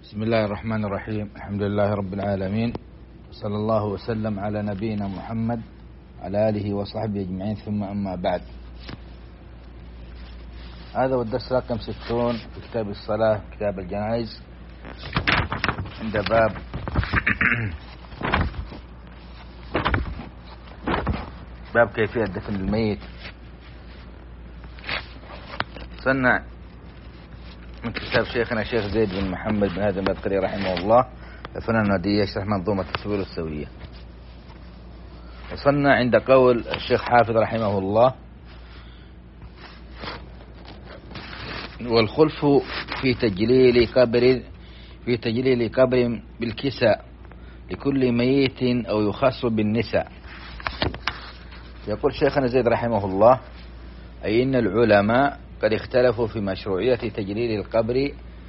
بسم الله الرحمن الرحيم. الحمد لله رب العالمين، صلى الله وسلم على نبينا محمد على آله وصحبه أجمعين، ثم أما بعد. هذا هو الدرس رقم 60 في كتاب الصلاة، كتاب الجنائز، عند باب كيفية دفن الميت. صنع من كتاب شيخنا شيخ زيد بن محمد بن هادي المدخلي رحمه الله الفنان الودية، يشرح منظومة السبل السوية. وصلنا عند قول الشيخ حافظ رحمه الله: والخلف في تجليل قبر بالكساء لكل ميت أو يخص بالنساء. يقول شيخنا زيد رحمه الله: أي إن العلماء قد اختلفوا في مشروعية تجليل القبر،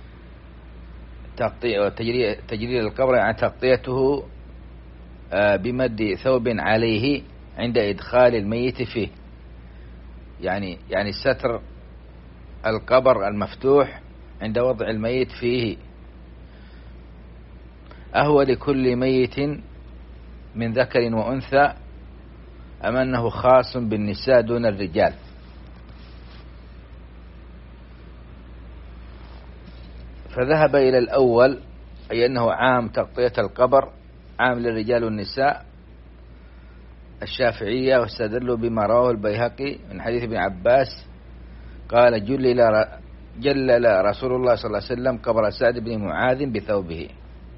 تجليل القبر عن تغطيته بمد ثوب عليه عند إدخال الميت فيه، يعني ستر القبر المفتوح عند وضع الميت فيه. أهو لكل ميت من ذكر وأنثى أم أنه خاص بالنساء دون الرجال؟ فذهب إلى الأول، أي أنه عام تغطية القبر، عام للرجال والنساء، الشافعية، واستدلوا بما رواه البيهقي من حديث ابن عباس قال: جلل رسول الله صلى الله عليه وسلم قبر سعد بن معاذ بثوبه.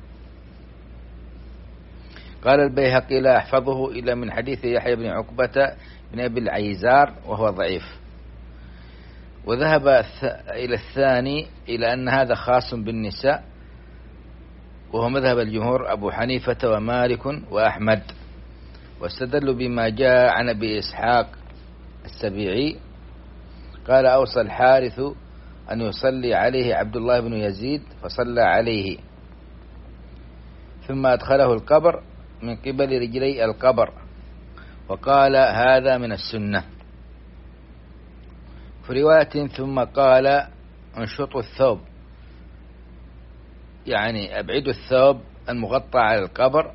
قال البيهقي: لا أحفظه إلا من حديث يحيى بن عقبة بن أبي العيزار وهو ضعيف. وذهب إلى الثاني، إلى أن هذا خاص بالنساء، وهو مذهب الجمهور أبو حنيفة ومالك وأحمد، واستدلوا بما جاء عن أبي إسحاق السبيعي قال: أوصى الحارث أن يصلي عليه عبد الله بن يزيد، فصلى عليه ثم أدخله القبر من قبل رجلي القبر، وقال: هذا من السنة. في رواية ثم قال: انشطوا الثوب، يعني أبعدوا الثوب المغطى على القبر،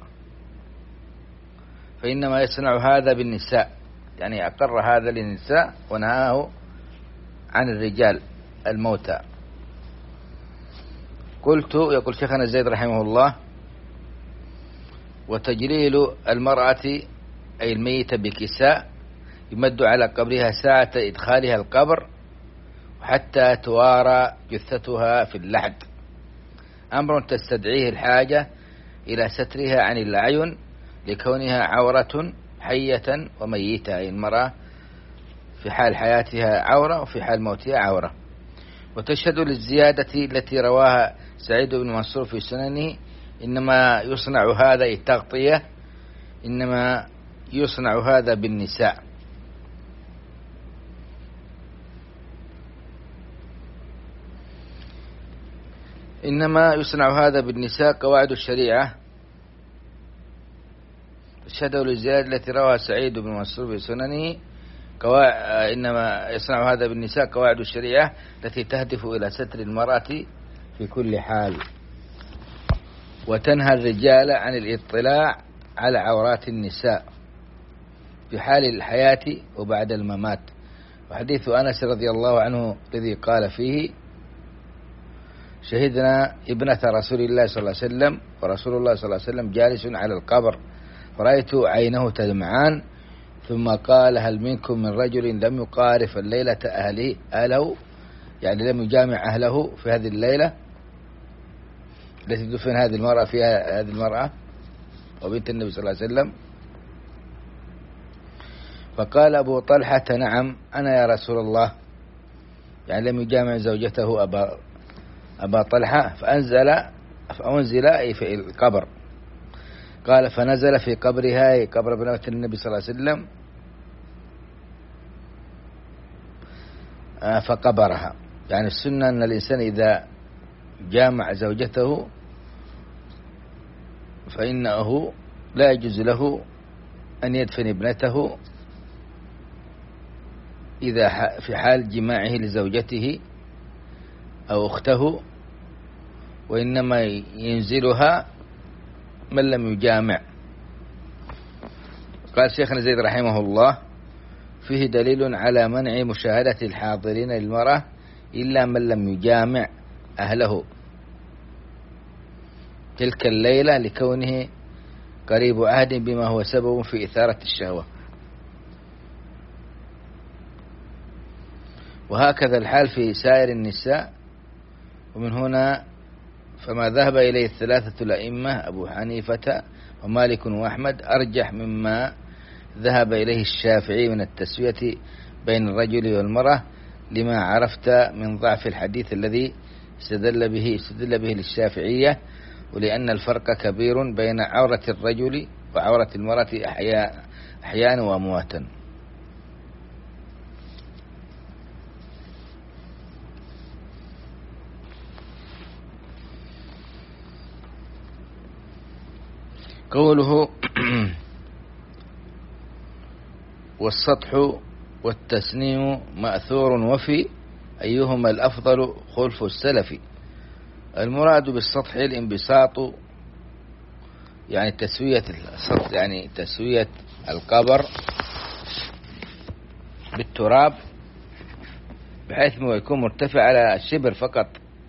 فإنما يصنع هذا بالنساء، يعني أقر هذا للنساء ونهاه عن الرجال الموتى. قلت، يقول شيخنا زيد رحمه الله: وتجليل المرأة أي الميتة بكساء يمد على قبرها ساعة إدخالها القبر حتى توارى جثتها في اللحد، أمر تستدعيه الحاجة إلى سترها عن الأعين لكونها عورة حية وميتة، أي المرأة في حال حياتها عورة وفي حال موتها عورة. وتشهد للزيادة التي رواها سعيد بن منصور في سننه: إنما يصنع هذا التغطية، إنما يصنع هذا بالنساء. إنما يصنع هذا بالنساء قواعد الشريعة. تشهد للزيادة التي رواها سعيد بن منصور في سننه: إنما يصنع هذا بالنساء قواعد الشريعة التي تهدف إلى ستر المرأة في كل حال، وتنهى الرجال عن الاطلاع على عورات النساء في حال الحياة وبعد الممات. وحديث أنس رضي الله عنه الذي قال فيه: شهدنا ابنة رسول الله صلى الله عليه وسلم ورسول الله صلى الله عليه وسلم جالس على القبر، فرأيت عينه تدمعان، ثم قال: هل منكم من رجل لم يقارف الليلة أهله، يعني لم يجامع أهله في هذه الليلة التي دفن هذه المرأة فيها، هذه المرأة وبنت النبي صلى الله عليه وسلم؟ فقال أبو طلحة: نعم أنا يا رسول الله، يعني لم يجامع زوجته أبا طلحة. فأنزل أي في القبر. قال: فنزل في قبرها، قبر ابنة النبي صلى الله عليه وسلم، فقبرها. يعني السنة أن الإنسان إذا جامع زوجته فإنه لا يجوز له أن يدفن ابنته إذا في حال جماعه لزوجته أو أخته، وإنما ينزلها من لم يجامع. قال شيخنا زيد رحمه الله: فيه دليل على منع مشاهدة الحاضرين للمرأة إلا من لم يجامع أهله تلك الليلة لكونه قريب عهد بما هو سبب في إثارة الشهوة. وهكذا الحال في سائر النساء. ومن هنا فما ذهب إليه الثلاثة الأئمة أبو حنيفة ومالك وأحمد أرجح مما ذهب إليه الشافعي من التسوية بين الرجل والمرأة، لما عرفت من ضعف الحديث الذي استدل به للشافعية، ولأن الفرق كبير بين عورة الرجل وعورة المرأة أحيانا وأمواتا. قوله: والسطح والتسنيم مأثور وفي أيهما الأفضل خلف السلف. المراد بالسطح الانبساط، يعني تسوية السطح، يعني تسوية القبر بالتراب بحيث ما يكون مرتفع على الشبر فقط.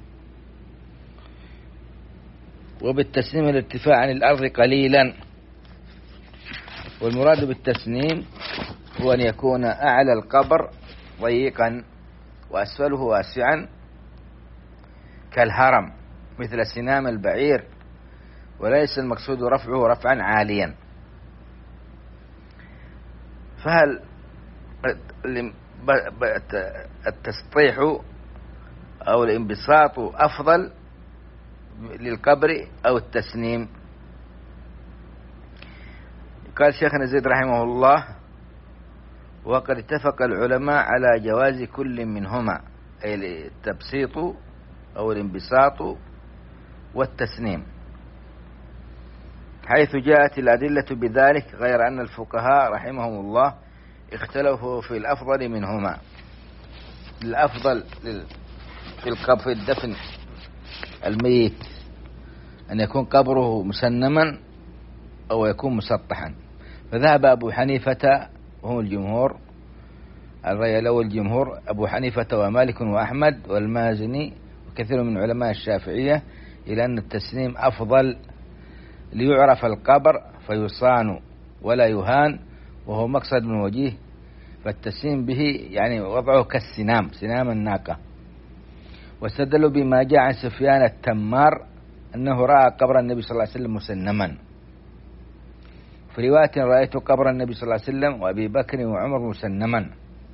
وبالتسنيم الارتفاع عن الأرض قليلا. والمراد بالتسنيم هو أن يكون أعلى القبر ضيقا وأسفله واسعا كالهرم مثل سنام البعير، وليس المقصود رفعه رفعا عاليا. فهل التسطيح أو الانبساط أفضل للقبر أو التسنيم؟ قال شيخنا زيد رحمه الله: وقد اتفق العلماء على جواز كل منهما، أي التبسيط أو الانبساط والتسنيم، حيث جاءت الأدلة بذلك، غير أن الفقهاء رحمهم الله اختلفوا في الأفضل منهما. الأفضل في الدفن الميت أن يكون قبره مسنما أو يكون مسطحا. فذهب أبو حنيفة وهم الجمهور، الرأي الأول الجمهور أبو حنيفة ومالك وأحمد والمازني وكثير من علماء الشافعية إلى أن التسنيم أفضل ليعرف القبر فيصان ولا يهان، وهو مقصد من وجيه. فالتسنيم به يعني وضعه كالسنام، سنام الناقة. واستدلوا بما جاء عن سفيان التمار أنه رأى قبر النبي صلى الله عليه وسلم مسنما. في رواية: رأيت قبر النبي صلى الله عليه وسلم وأبي بكر وعمر مسنما.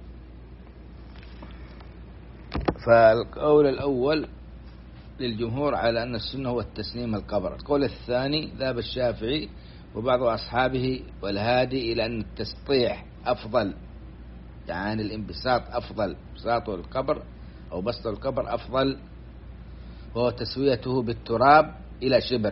فالقول الأول للجمهور على أن السنة هو التسنيم القبر. القول الثاني ذهب الشافعي وبعض أصحابه والهادي إلى أن التسطيح أفضل، يعني الانبساط أفضل، بساط القبر أو بسط القبر أفضل، وهو تسويته بالتراب إلى شبر،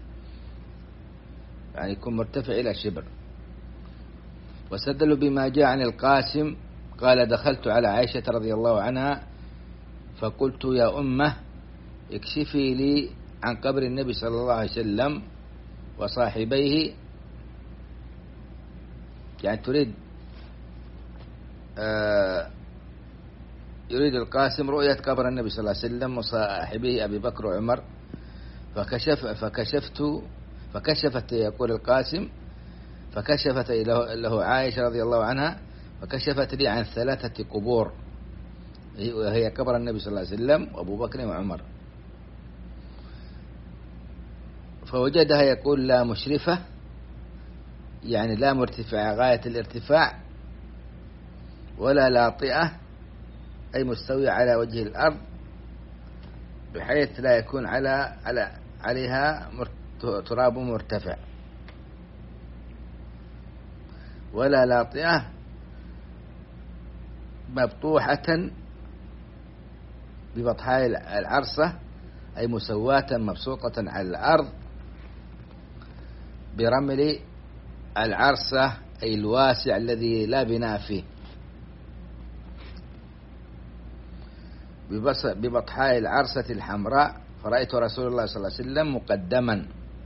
يعني يكون مرتفع إلى شبر. واستدلوا بما جاء عن القاسم قال: دخلت على عائشة رضي الله عنها فقلت: يا أمه اكشفي لي عن قبر النبي صلى الله عليه وسلم وصاحبيه، يعني تريد يريد القاسم رؤية قبر النبي صلى الله عليه وسلم وصاحبيه أبي بكر وعمر. فكشفت يقول القاسم، فكشفت له عائشة رضي الله عنها، فكشفت لي عن 3 قبور، وهي قبر النبي صلى الله عليه وسلم وأبو بكر وعمر. فوجدها يقول لا مشرفة، يعني لا مرتفعة غاية الارتفاع، ولا لاطئة أي مستوية على وجه الأرض بحيث لا يكون عليها تراب مرتفع، ولا لاطئة مبطوحة ببطحاء العرصة أي مسواة مبسوطة على الأرض برمل العرصة أي الواسع الذي لا بناء فيه، ببطحاء العرصة الحمراء فرأيت رسول الله صلى الله عليه وسلم مقدما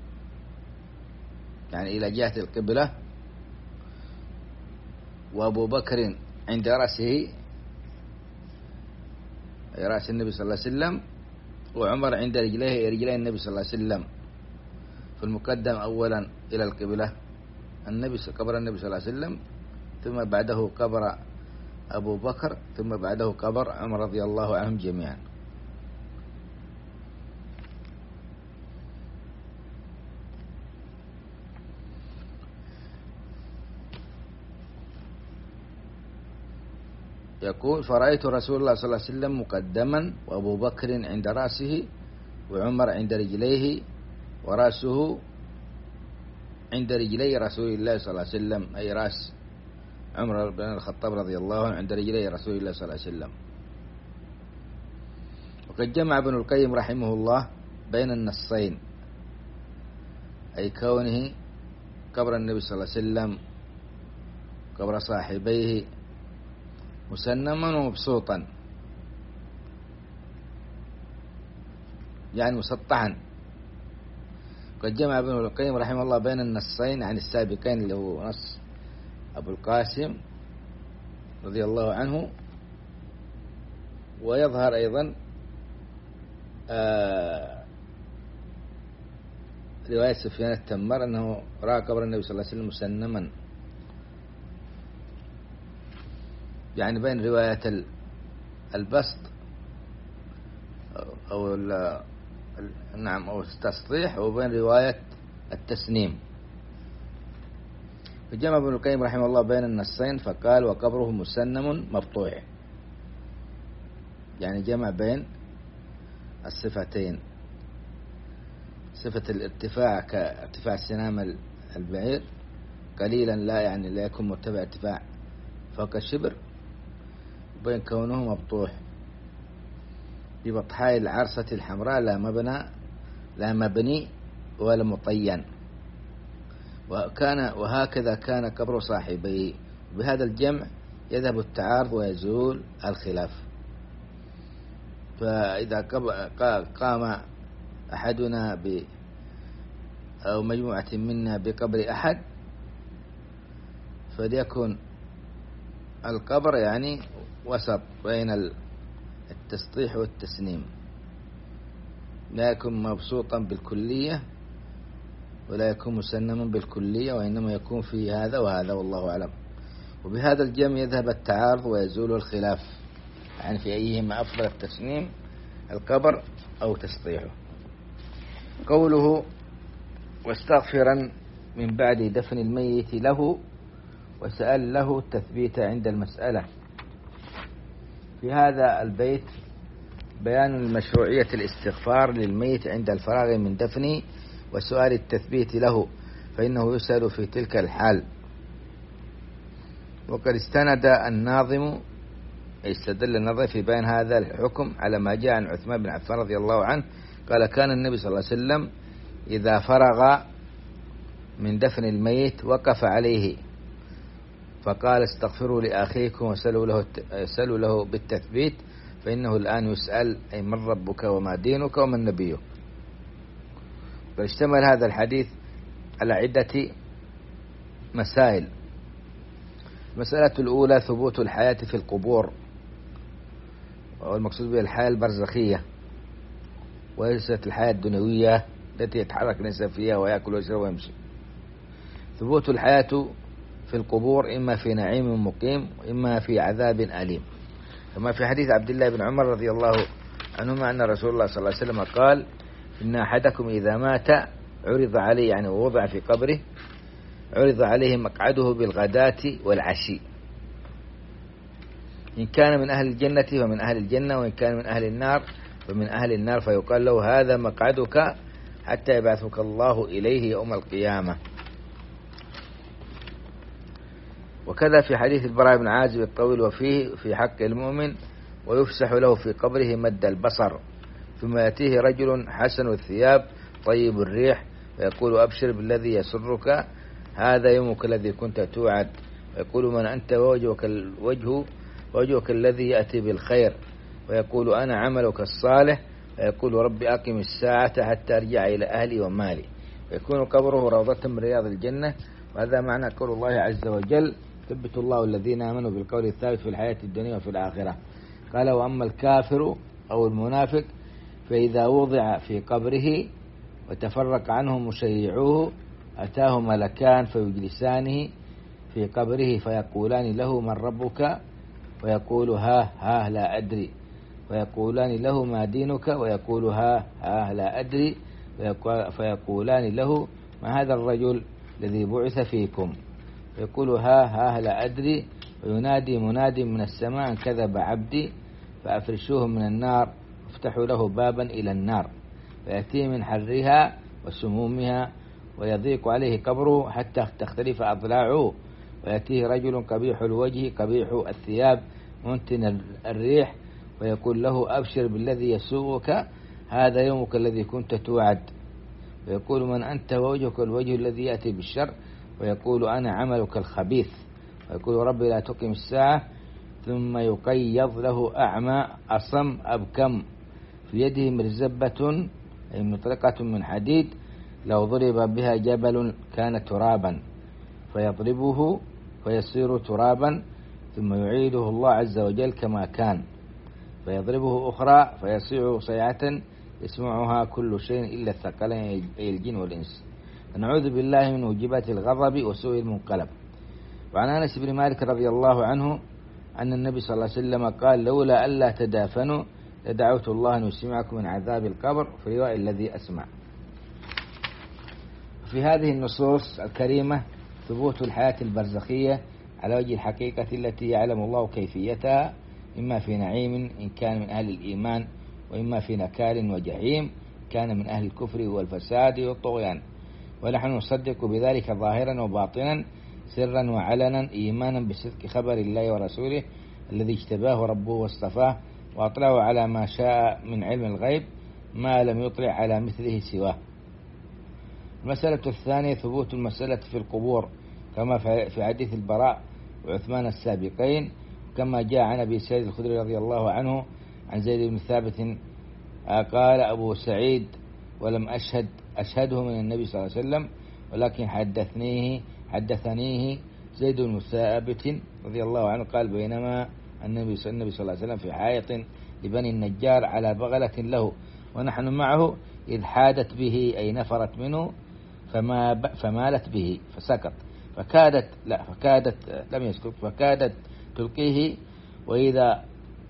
يعني إلى جهة القبلة، وأبو بكر عند رأسه أي رأس النبي صلى الله عليه وسلم، وعمر عند رجلي النبي صلى الله عليه وسلم. فالمقدم أولا إلى القبلة قبر النبي صلى الله عليه وسلم، ثم بعده قبر أبو بكر، ثم بعده قبر عمر رضي الله عنهم جميعا. يقول فرأيت رسول الله صلى الله عليه وسلم مقدما، وأبو بكر عند رأسه، وعمر عند رجليه، ورأسه عند رجلي رسول الله صلى الله عليه وسلم، أي رأس عمر بن الخطاب رضي الله عنه عند رجلي رسول الله صلى الله عليه وسلم. وقد جمع ابن القيم رحمه الله بين النصين، أي كونه قبر النبي صلى الله عليه وسلم قبر صاحبيه مسنما ومبسوطا، يعني مسطحا. قد جمع ابن القيم رحمه الله بين النصين عن السابقين، اللي هو نص أبو القاسم رضي الله عنه، ويظهر أيضا رواية سفيان التمر أنه رأى قبر النبي صلى الله عليه وسلم مسنما، يعني بين رواية البسط أو نعم أو التسطيح، وبين رواية التسنيم. فجمع ابن القيم رحمه الله بين النصين فقال وقبره مسنم مبطوع، يعني جمع بين الصفتين، صفة الارتفاع كارتفاع سنام البعير قليلا لا يعني لا يكون مرتفع ارتفاع فوق الشبر، بين كونه مبطوح ببطحاء العرصة الحمراء لا مبني ولا مطين. وهكذا كان قبر صاحبيه. بهذا الجمع يذهب التعارض ويزول الخلاف. فإذا قام أحدنا أو مجموعة منا بقبر أحد فليكن القبر يعني وسط بين التسطيح والتسنيم، لا يكون مبسوطا بالكلية ولا يكون مسنما بالكلية، وإنما يكون في هذا وهذا، والله أعلم. وبهذا الجمع يذهب التعارض ويزول الخلاف، يعني في أيهما أفضل التسنيم القبر أو تسطيحه. قوله واستغفرا من بعد دفن الميت له وسأل له التثبيت عند المسألة. في هذا البيت بيان المشروعية الاستغفار للميت عند الفراغ من دفنه وسؤال التثبيت له، فإنه يسأل في تلك الحال. وقد استند الناظم استدل النظر في بيان هذا الحكم على ما جاء عن عثمان بن عفان رضي الله عنه قال كان النبي صلى الله عليه وسلم إذا فرغ من دفن الميت وقف عليه فقال استغفروا لأخيكم وسألوا له بالتثبيت فإنه الآن يسأل أي من ربك وما دينك ومن نبيك. فاشتمل هذا الحديث على عدة مسائل. المسألة الأولى ثبوت الحياة في القبور، والمقصود بها الحياة البرزخية وليست الحياة الدنيوية التي يتحرك الإنسان فيها ويأكل ويشرب ويمشي. ثبوت الحياة في القبور إما في نعيم مقيم وإما في عذاب أليم، كما في حديث عبد الله بن عمر رضي الله عنهما أن رسول الله صلى الله عليه وسلم قال إن أحدكم إذا مات عرض عليه، يعني ووضع في قبره، عرض عليه مقعده بالغداة والعشي، إن كان من أهل الجنة فمن أهل الجنة، وإن كان من أهل النار فمن أهل النار، فيقال له هذا مقعدك حتى يبعثك الله إليه يوم القيامة. وكذا في حديث البراء بن عازب الطويل وفيه في حق المؤمن ويفسح له في قبره مد البصر، ثم يأتيه رجل حسن الثياب طيب الريح ويقول أبشر بالذي يسرك هذا يومك الذي كنت توعد، ويقول من أنت ووجهك الذي يأتي بالخير، ويقول أنا عملك الصالح فيقول ربي أقم الساعة حتى أرجع إلى أهلي ومالي، فيكون قبره روضة من رياض الجنة. وهذا معنى قول الله عز وجل ثبت الله الذين آمنوا بالقول الثابت في الحياة الدنيا وفي الآخرة. قال وأما الكافر أو المنافق فإذا وضع في قبره وتفرق عنه مشيعوه أتاه ملكان فيجلسانه في قبره فيقولان له من ربك ويقول ها لا أدري، ويقولان له ما دينك ويقول ها لا أدري، فيقولان له ما هذا الرجل الذي بعث فيكم، يقول ها لا أدري، وينادي مناد من السماء أن كذب عبدي فأفرشوه من النار وافتحوا له بابا إلى النار فيأتيه من حرها وسمومها ويضيق عليه قبره حتى تختلف أضلاعه، ويأتيه رجل قبيح الوجه قبيح الثياب منتن الريح ويقول له أبشر بالذي يسوءك هذا يومك الذي كنت توعد، ويقول من أنت ووجهك الوجه الذي يأتي بالشر، ويقول أنا عملك الخبيث، ويقول ربي لا تقم الساعة، ثم يقيض له أعمى أصم أبكم في يده مرزبة أي مطرقة من حديد لو ضرب بها جبل كان ترابا فيضربه فيصير ترابا ثم يعيده الله عز وجل كما كان فيضربه أخرى فيصيع صيعة يسمعها كل شيء إلا الثقلين أي الجن والإنس. فنعوذ بالله من موجبات الغضب وسوء المنقلب. وعن أنس بن مالك رضي الله عنه أن النبي صلى الله عليه وسلم قال لولا ألا تدافنوا لدعوت الله أن يسمعكم من عذاب القبر في رواية الذي أسمع. في هذه النصوص الكريمة ثبوت الحياة البرزخية على وجه الحقيقة التي يعلم الله كيفيتها، إما في نعيم إن كان من أهل الإيمان، وإما في نكال وجحيم كان من أهل الكفر والفساد والطغيان. ونحن نصدق بذلك ظاهرا وباطنا سرا وعلنا إيمانا بصدق خبر الله ورسوله الذي اجتباه ربه واصطفاه وأطلعه على ما شاء من علم الغيب ما لم يطلع على مثله سواه. المسألة الثانية ثبوت المسألة في القبور كما في حديث البراء وعثمان السابقين، كما جاء عن أبي سعيد الخدري رضي الله عنه عن زيد بن ثابت قال أبو سعيد ولم أشهده من النبي صلى الله عليه وسلم ولكن حدثنيه زيد بن ثابت رضي الله عنه قال بينما النبي صلى الله عليه وسلم في حائط لبني النجار على بغلة له ونحن معه إذ حادت به أي نفرت منه فمالت به فسكت لم يسكت فكادت تلقيه وإذا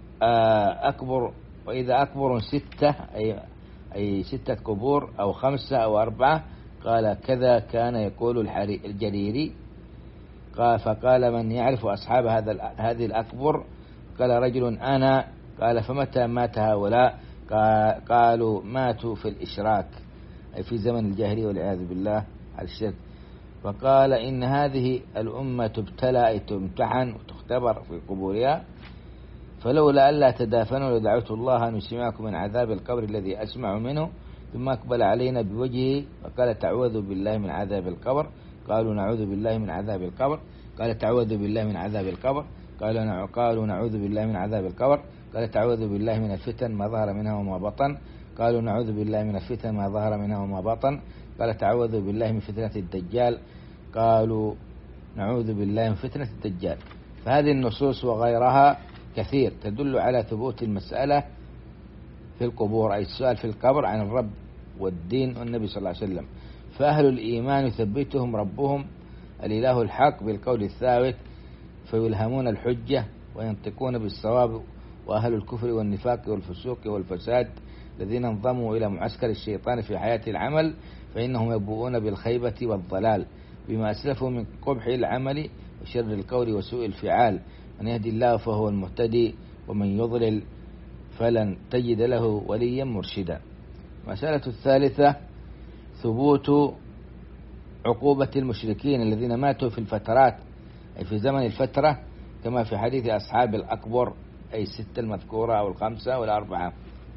أكبر 6 أي 6 قبور أو 5 أو 4 قال كذا كان يقول الجريري قال فقال من يعرف أصحاب هذه الأكبر قال رجل أنا قال فمتى مات هؤلاء قالوا ماتوا في الإشراك أي في زمن الجاهلية والعياذ بالله على الشرك. فقال إن هذه الأمة تبتلى أي تمتحن وتختبر في قبورها فلولا ألا تدافنوا لدعوت الله أن يسمعكم من عذاب القبر الذي أسمع منه ثم أقبل علينا بوجهه وقال تعوذوا بالله من عذاب القبر قالوا نعوذ بالله من عذاب القبر قال تعوذوا بالله من عذاب القبر قالوا نعوذ بالله من عذاب القبر قال تعوذوا بالله من الفتن ما ظهر منها وما بطن قالوا نعوذ بالله من الفتن ما ظهر منها وما بطن قال تعوذوا بالله من فتنة الدجال قالوا نعوذ بالله من فتنة الدجال. فهذه النصوص وغيرها كثير تدل على ثبوت المسألة في القبور أي السؤال في القبر عن الرب والدين والنبي صلى الله عليه وسلم. فأهل الإيمان يثبتهم ربهم الإله الحق بالقول الثابت فيلهمون الحجة وينطقون بالصواب، وأهل الكفر والنفاق والفسوق والفساد الذين انضموا إلى معسكر الشيطان في حياة العمل فإنهم يبوؤون بالخيبة والضلال بما أسلفوا من قبح العمل وشر القول وسوء الفعال. من يهدي الله فهو المهتدي ومن يضلل فلن تجد له وليا مرشدا. المسألة الثالثة ثبوت عقوبة المشركين الذين ماتوا في الفترات أي في زمن الفترة كما في حديث أصحاب الأكبر أي 6 المذكورة أو 5 أو 4.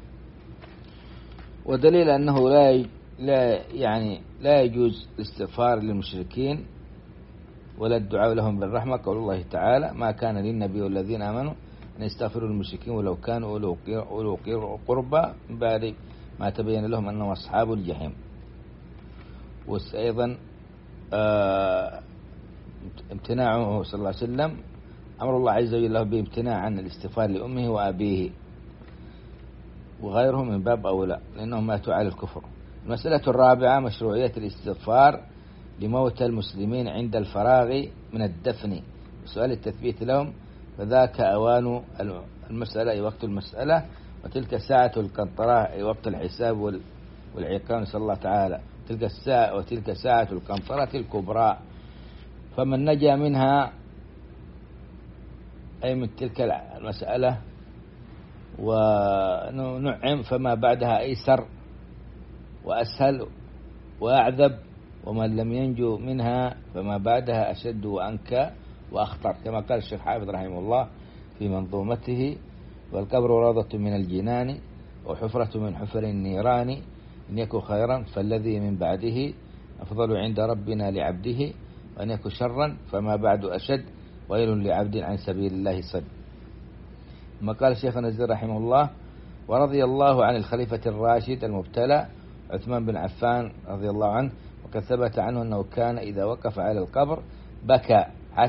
ودليل أنه لا يجوز الاستغفار للمشركين ولا الدعاء لهم بالرحمة قول الله تعالى ما كان للنبي والذين آمنوا أن يستغفروا للمشركين ولو كانوا أولو قربى من بعد ما تبين لهم أنهم أصحاب الجحيم. وأيضا امتناعه صلى الله عليه وسلم أمر الله عز وجل له بامتناع عن الاستغفار لأمه وأبيه وغيرهم من باب أولى لأنهم ماتوا على الكفر. المسألة الرابعة مشروعية الاستغفار لموتى المسلمين عند الفراغ من الدفن وسؤال التثبيت لهم، فذاك أوان المسألة أي وقت المسألة، وتلك ساعة القنطرة أي وقت الحساب والعقاب، نسأل الله تعالى وتلك ساعة القنطرة الكبرى. فمن نجا منها أي من تلك المسألة ونعم فما بعدها أيسر وأسهل وأعذب، ومن لم ينجو منها فما بعدها أشد وأنكى وأخطر، كما قال الشيخ حافظ رحمه الله في منظومته: والقبر روضة من الجنان وحفرة من حفر النيران، إن يكن خيرا فالذي من بعده أفضل عند ربنا لعبده، وإن يكن شرا فما بعد أشد ويل لعبد عن سبيل الله صد. ثم قال الشيخ النزير رحمه الله: ورضي الله عن الخليفة الراشد المبتلى عثمان بن عفان رضي الله عنه، وقد ثبت عنه أنه كان إذا وقف على القبر بكى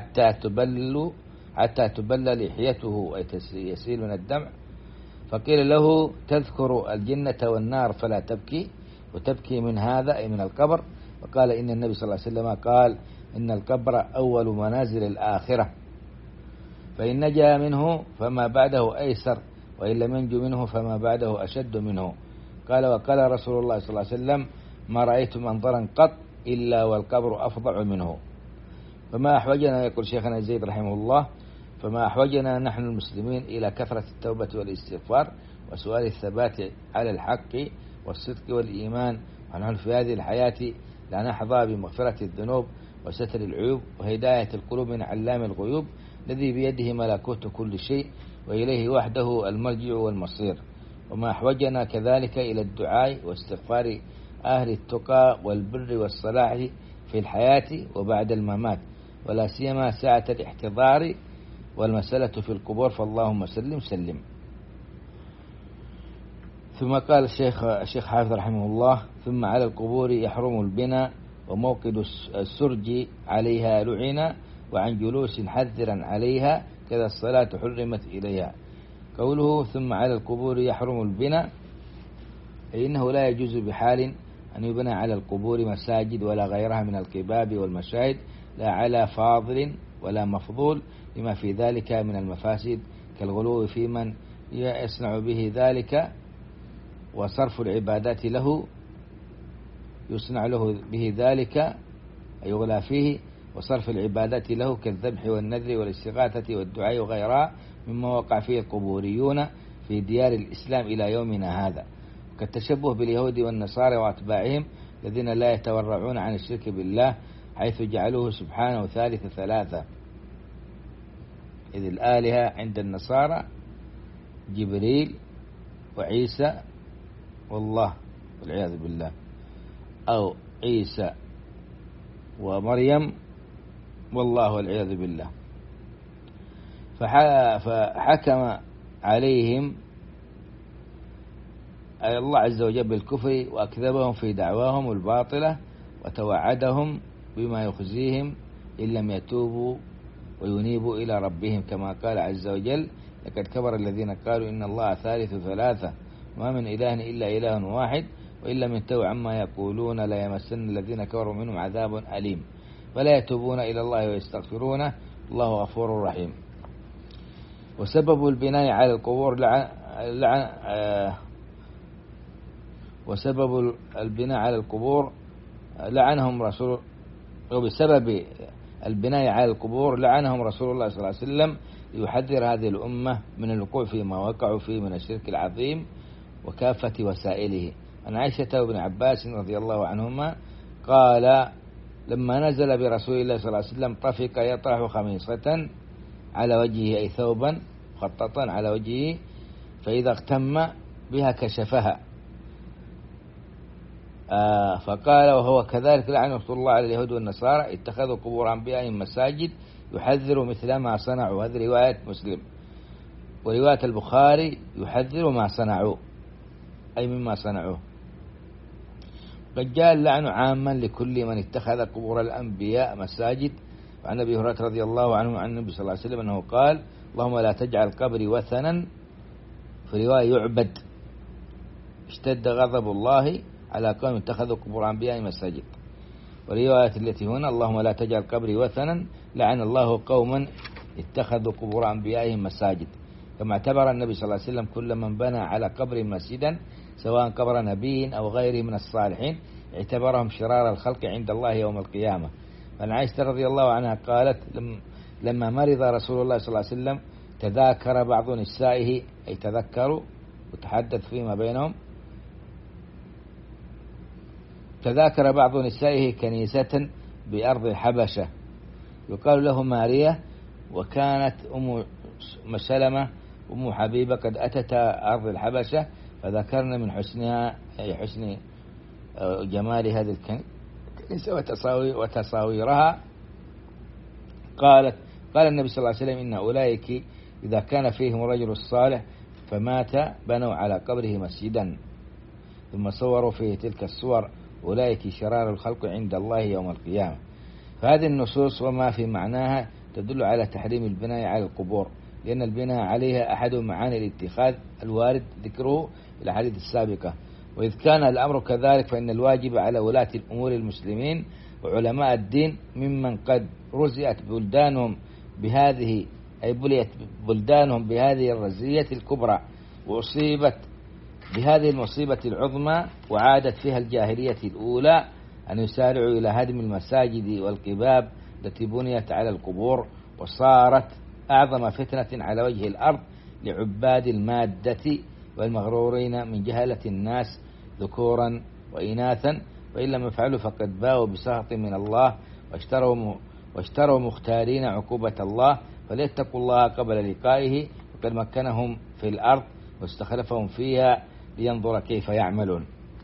حتى تبل لحيته يسيل من الدمع، فقيل له: تذكر الجنة والنار فلا تبكي، وتبكي من هذا أي من القبر؟ وقال: إن النبي صلى الله عليه وسلم قال: إن القبر أول منازل الآخرة، فإن نجا منه فما بعده أيسر، وإن لم ينجو منه فما بعده أشد منه. قال: وقال رسول الله صلى الله عليه وسلم: ما رأيت منظرا قط إلا والقبر أفظع منه. فما أحوجنا، يقول شيخنا زيد رحمه الله، فما أحوجنا نحن المسلمين إلى كثرة التوبة والاستغفار وسؤال الثبات على الحق والصدق والإيمان، ونحن في هذه الحياة لا نحظى بمغفرة الذنوب وستر العيوب وهداية القلوب من علام الغيوب الذي بيده ملكوت كل شيء وإليه وحده المرجع والمصير. وما أحوجنا كذلك إلى الدعاء واستغفار أهل التقى والبر والصلاح في الحياة وبعد الممات، ولا سيما ساعة الاحتضار والمسألة في القبور، فاللهم سلم سلم. ثم قال الشيخ حافظ رحمه الله: ثم على القبور يحرم البناء وموقد السرج عليها لعنا، وعن جلوس حذرا عليها كذا الصلاة حرمت إليها. قوله ثم على القبور يحرم البناء أي إنه لا يجوز بحال أن يبنى على القبور مساجد ولا غيرها من القباب والمشاهد، لا على فاضل ولا مفضول، لما في ذلك من المفاسد كالغلو في من يصنع به ذلك، وصرف العبادات له يصنع له به ذلك يغلى فيه، وصرف العبادات له كالذبح والنذر والاستغاثة والدعاء وغيرها مما وقع فيه القبوريون في ديار الإسلام إلى يومنا هذا، كالتشبه باليهود والنصارى وأتباعهم الذين لا يتورعون عن الشرك بالله، حيث جعلوه سبحانه ثالث ثلاثة، إذ الآلهة عند النصارى جبريل وعيسى والله والعياذ بالله، أو عيسى ومريم والله والعياذ بالله. فحكم عليهم أي الله عز وجل بالكفر، وأكذبهم في دعواهم الباطلة، وتوعدهم بما يخزيهم إن لم يتوبوا وينيبوا إلى ربهم، كما قال عز وجل: لقد كفر الذين قالوا إن الله ثالث ثلاثة وما من إله إلا إله واحد وإن لم ينتهوا عما يقولون لا يمسن الذين كفروا منهم عذاب أليم، ولا يتوبون إلى الله ويستغفرونه الله غفور رحيم. وسبب البناء على القبور وسبب البناء على القبور لعنهم رسول، وبسبب البناء على القبور لعنهم رسول الله صلى الله عليه وسلم ليحذر هذه الأمة من الوقوع فيما وقعوا فيه من الشرك العظيم وكافة وسائله. عن عائشة وابن عباس رضي الله عنهما قال: لما نزل برسول الله صلى الله عليه وسلم طفق يطرح خميصة على وجهه أي ثوبا مخططا على وجهه، فإذا اغتم بها كشفها، فقال: وهو كذلك لعن رسول الله على اليهود والنصارى اتخذوا قبور أنبيائهم مساجد يحذر مثل ما صنعوا. هذه رواية مسلم. ورواية البخاري يحذر ما صنعوا، أي مما صنعوه. قد جاء اللعن عاما لكل من اتخذ قبور الأنبياء مساجد. وعن أبي هريرة رضي الله عنه عن النبي صلى الله عليه وسلم أنه قال: اللهم لا تجعل قبري وثنا، في رواية يعبد. اشتد غضب الله على قوم اتخذوا قبور أنبياء مساجد. ورواية التي هنا: اللهم لا تجعل قبري وثنا، لعن الله قوما اتخذوا قبور أنبيائهم مساجد. كما اعتبر النبي صلى الله عليه وسلم كل من بنى على قبر مسجدا، سواء قبر نبي أو غيره من الصالحين، اعتبرهم شرار الخلق عند الله يوم القيامة. فعن عائشة رضي الله عنها قالت: لما مرض رسول الله صلى الله عليه وسلم تذاكر بعض نسائه، أي تذكروا وتحدث فيما بينهم، تذاكر بعض نسائه كنيسة بأرض الحبشة يقال له ماريا، وكانت أم سلمة أم حبيبة قد أتتا أرض الحبشة فذكرن من حسنها، أي حسن جمال هذه الكنيسة وتصاويرها. قال النبي صلى الله عليه وسلم: إن أولئك إذا كان فيهم رجل الصالح فمات بنوا على قبره مسجدا، ثم صوروا فيه تلك الصور، أولئك شرار الخلق عند الله يوم القيامة. فهذه النصوص وما في معناها تدل على تحريم البناء على القبور، لأن البناء عليها أحد معاني الاتخاذ الوارد ذكره في الأحاديث السابقة. وإذ كان الأمر كذلك فإن الواجب على ولاة الأمور المسلمين وعلماء الدين ممن قد رزئت بلدانهم بهذه، أي بليت بلدانهم بهذه الرزية الكبرى، وأصيبت بهذه المصيبة العظمى وعادت فيها الجاهلية الأولى، أن يسارعوا إلى هدم المساجد والقباب التي بنيت على القبور، وصارت أعظم فتنة على وجه الأرض لعباد المادة والمغرورين من جهلة الناس ذكورا وإناثا. وإن لم يفعلوا فقد باءوا بسخط من الله واشتروا مختارين عقوبة الله، فليتقوا الله قبل لقائه، وقد مكنهم في الأرض واستخلفهم فيها لينظر كيف يعملون.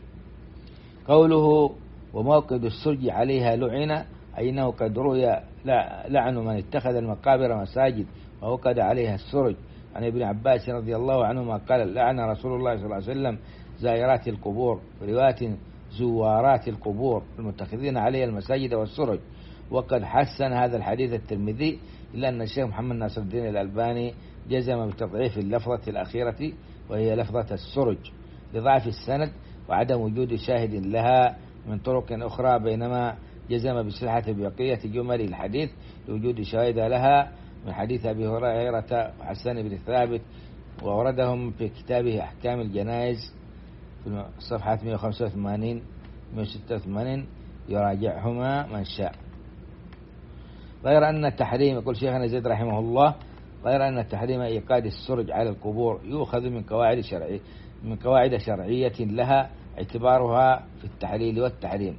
قوله: وموقد السرج عليها لعن، أي أنه قد روي لعن من اتخذ المقابر مساجد ووقد عليها السرج. عن ابن عباس رضي الله عنهما قال: لعن رسول الله صلى الله عليه وسلم زائرات القبور، ورواية زوارات القبور المتخذين عليها المساجد والسرج. وقد حسن هذا الحديث الترمذي، إلا أن الشيخ محمد ناصر الدين الألباني جزم بتضعيف اللفظة الأخيرة وهي لفظة السرج لضعف السند وعدم وجود شاهد لها من طرق أخرى، بينما جزم بصحة بقية جمل الحديث لوجود شاهد لها من حديث أبي هريرة وحسان بن ثابت، ووردهم في كتابه أحكام الجنائز في صفحة 185 186، يراجعهما من شاء. غير أن التحريم، يقول شيخنا زيد رحمه الله، غير أن التحريم إيقاد السرج على القبور يؤخذ من قواعد شرعية لها اعتبارها في التحليل والتحريم.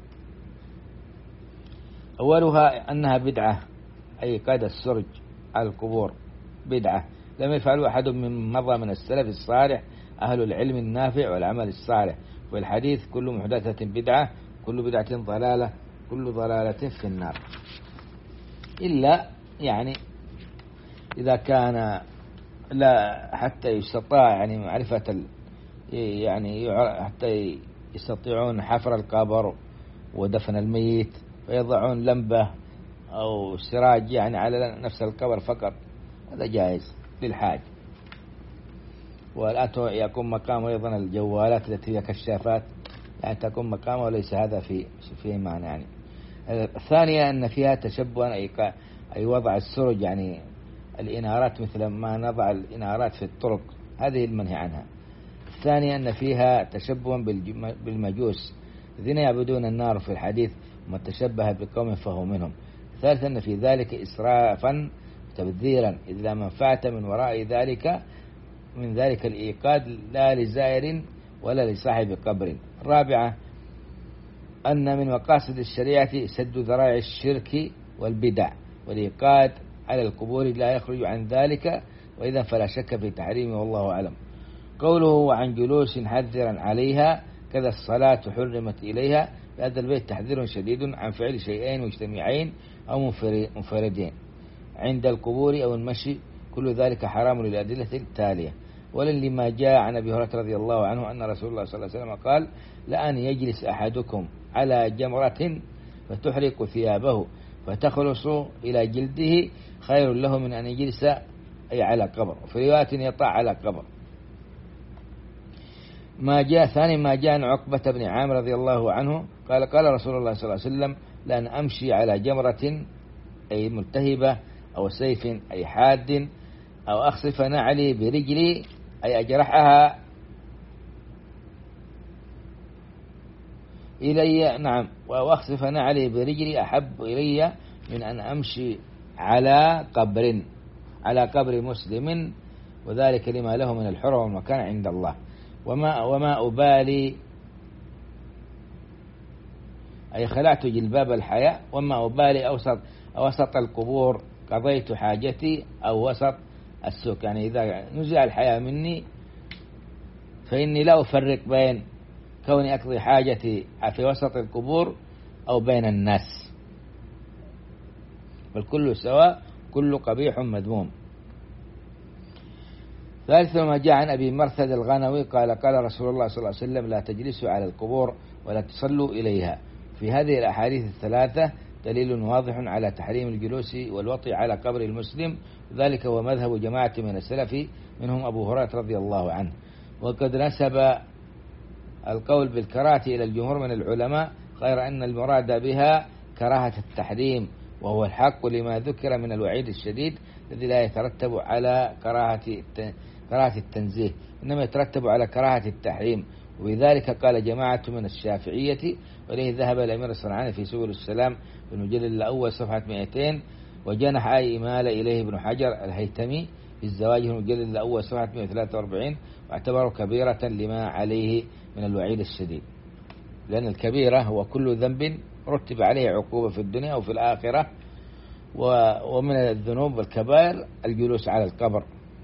أولها أنها بدعة، أي إيقاد السرج على القبور بدعة لم يفعله أحد من مضى من السلف الصالح أهل العلم النافع والعمل الصالح. والحديث: كل محدثة بدعة، كل بدعة ضلالة، كل ضلالة في النار. إلا يعني إذا كان لا حتى يستطاع يعني معرفة يعني حتى يستطيعون حفر القبر ودفن الميت، فيضعون لمبة أو سراج يعني على نفس القبر فقط، هذا جائز للحاج. والآن يكون مقام أيضا الجوالات التي هي كشافات، يعني تكون مقام، وليس هذا فيه معنى. يعني الثانية أن فيها تشبها، أي وضع السرج يعني الإنارات مثل ما نضع الإنارات في الطرق، هذه المنهي عنها. الثانية أن فيها تشبها بالمجوس الذين يعبدون النار في الحديث: ومن تشبه بقوم فهو منهم. الثالثة أن في ذلك إسرافا تبذيرا، إذ لا منفعة من وراء ذلك من ذلك الإيقاد لا لزائر ولا لصاحب قبر. الرابعة أن من مقاصد الشريعة سد ذرائع الشرك والبدع، والإيقاد على القبور لا يخرج عن ذلك، وإذا فلا شك في تحريمه والله أعلم. قوله: وعن جلوس حذرا عليها، كذا الصلاة حرمت إليها. هذا البيت تحذير شديد عن فعل شيئين مجتمعين أو منفردين عند القبور أو المشي وكل ذلك حرام للأدلة التالية. ولما جاء عن أبي هريرة رضي الله عنه أن رسول الله صلى الله عليه وسلم قال: لأن يجلس أحدكم على جمرة فتحرق ثيابه فتخلص إلى جلده خير له من أن يجلس أي على قبر، وفي رواية يطاع على قبر. ما جاء عن عقبة بن عامر رضي الله عنه قال رسول الله صلى الله عليه وسلم: لأن أمشي على جمرة أي ملتهبة أو سيف أي حاد أو أخصف نعلي برجلي أي أجرحها إلي، نعم، وأخصف نعلي برجلي أحب إلي من أن أمشي على قبر مسلم، وذلك لما له من الحرمة والمكان عند الله. وما أبالي أي خلعت جلباب الحياء، وما أبالي أوسط القبور قضيت حاجتي أو وسط السوق، يعني إذا نزع الحياء مني فإني لا أفرق بين كوني أقضي حاجتي في وسط القبور أو بين الناس، فالكل سواء، كل قبيح مذموم. ثالثا ما جاء عن أبي مرثد الغنوي قال رسول الله صلى الله عليه وسلم: لا تجلسوا على القبور ولا تصلوا إليها. في هذه الأحاديث الثلاثة دليل واضح على تحريم الجلوس والوطي على قبر المسلم، وذلك هو مذهب جماعة من السلف منهم أبو هريرة رضي الله عنه. وقد نسب القول بالكراهة إلى الجمهور من العلماء، غير أن المراد بها كراهة التحريم، وهو الحق لما ذكر من الوعيد الشديد الذي لا يترتب على كراهة التنزيه، إنما يترتب على كراهة التحريم. وبذلك قال جماعة من الشافعية، وإليه ذهب الأمير الصنعاني في سبل السلام بالمجلد الأول صفحة 200، وجنح أي إمال إليه ابن حجر الهيتمي في الزواج المجلد الأول صفحة 143، واعتبره كبيرة لما عليه من الوعيد الشديد، لأن الكبيرة هو كل ذنب رتب عليه عقوبة في الدنيا أو في الآخرة، ومن الذنوب والكبائر الجلوس على القبر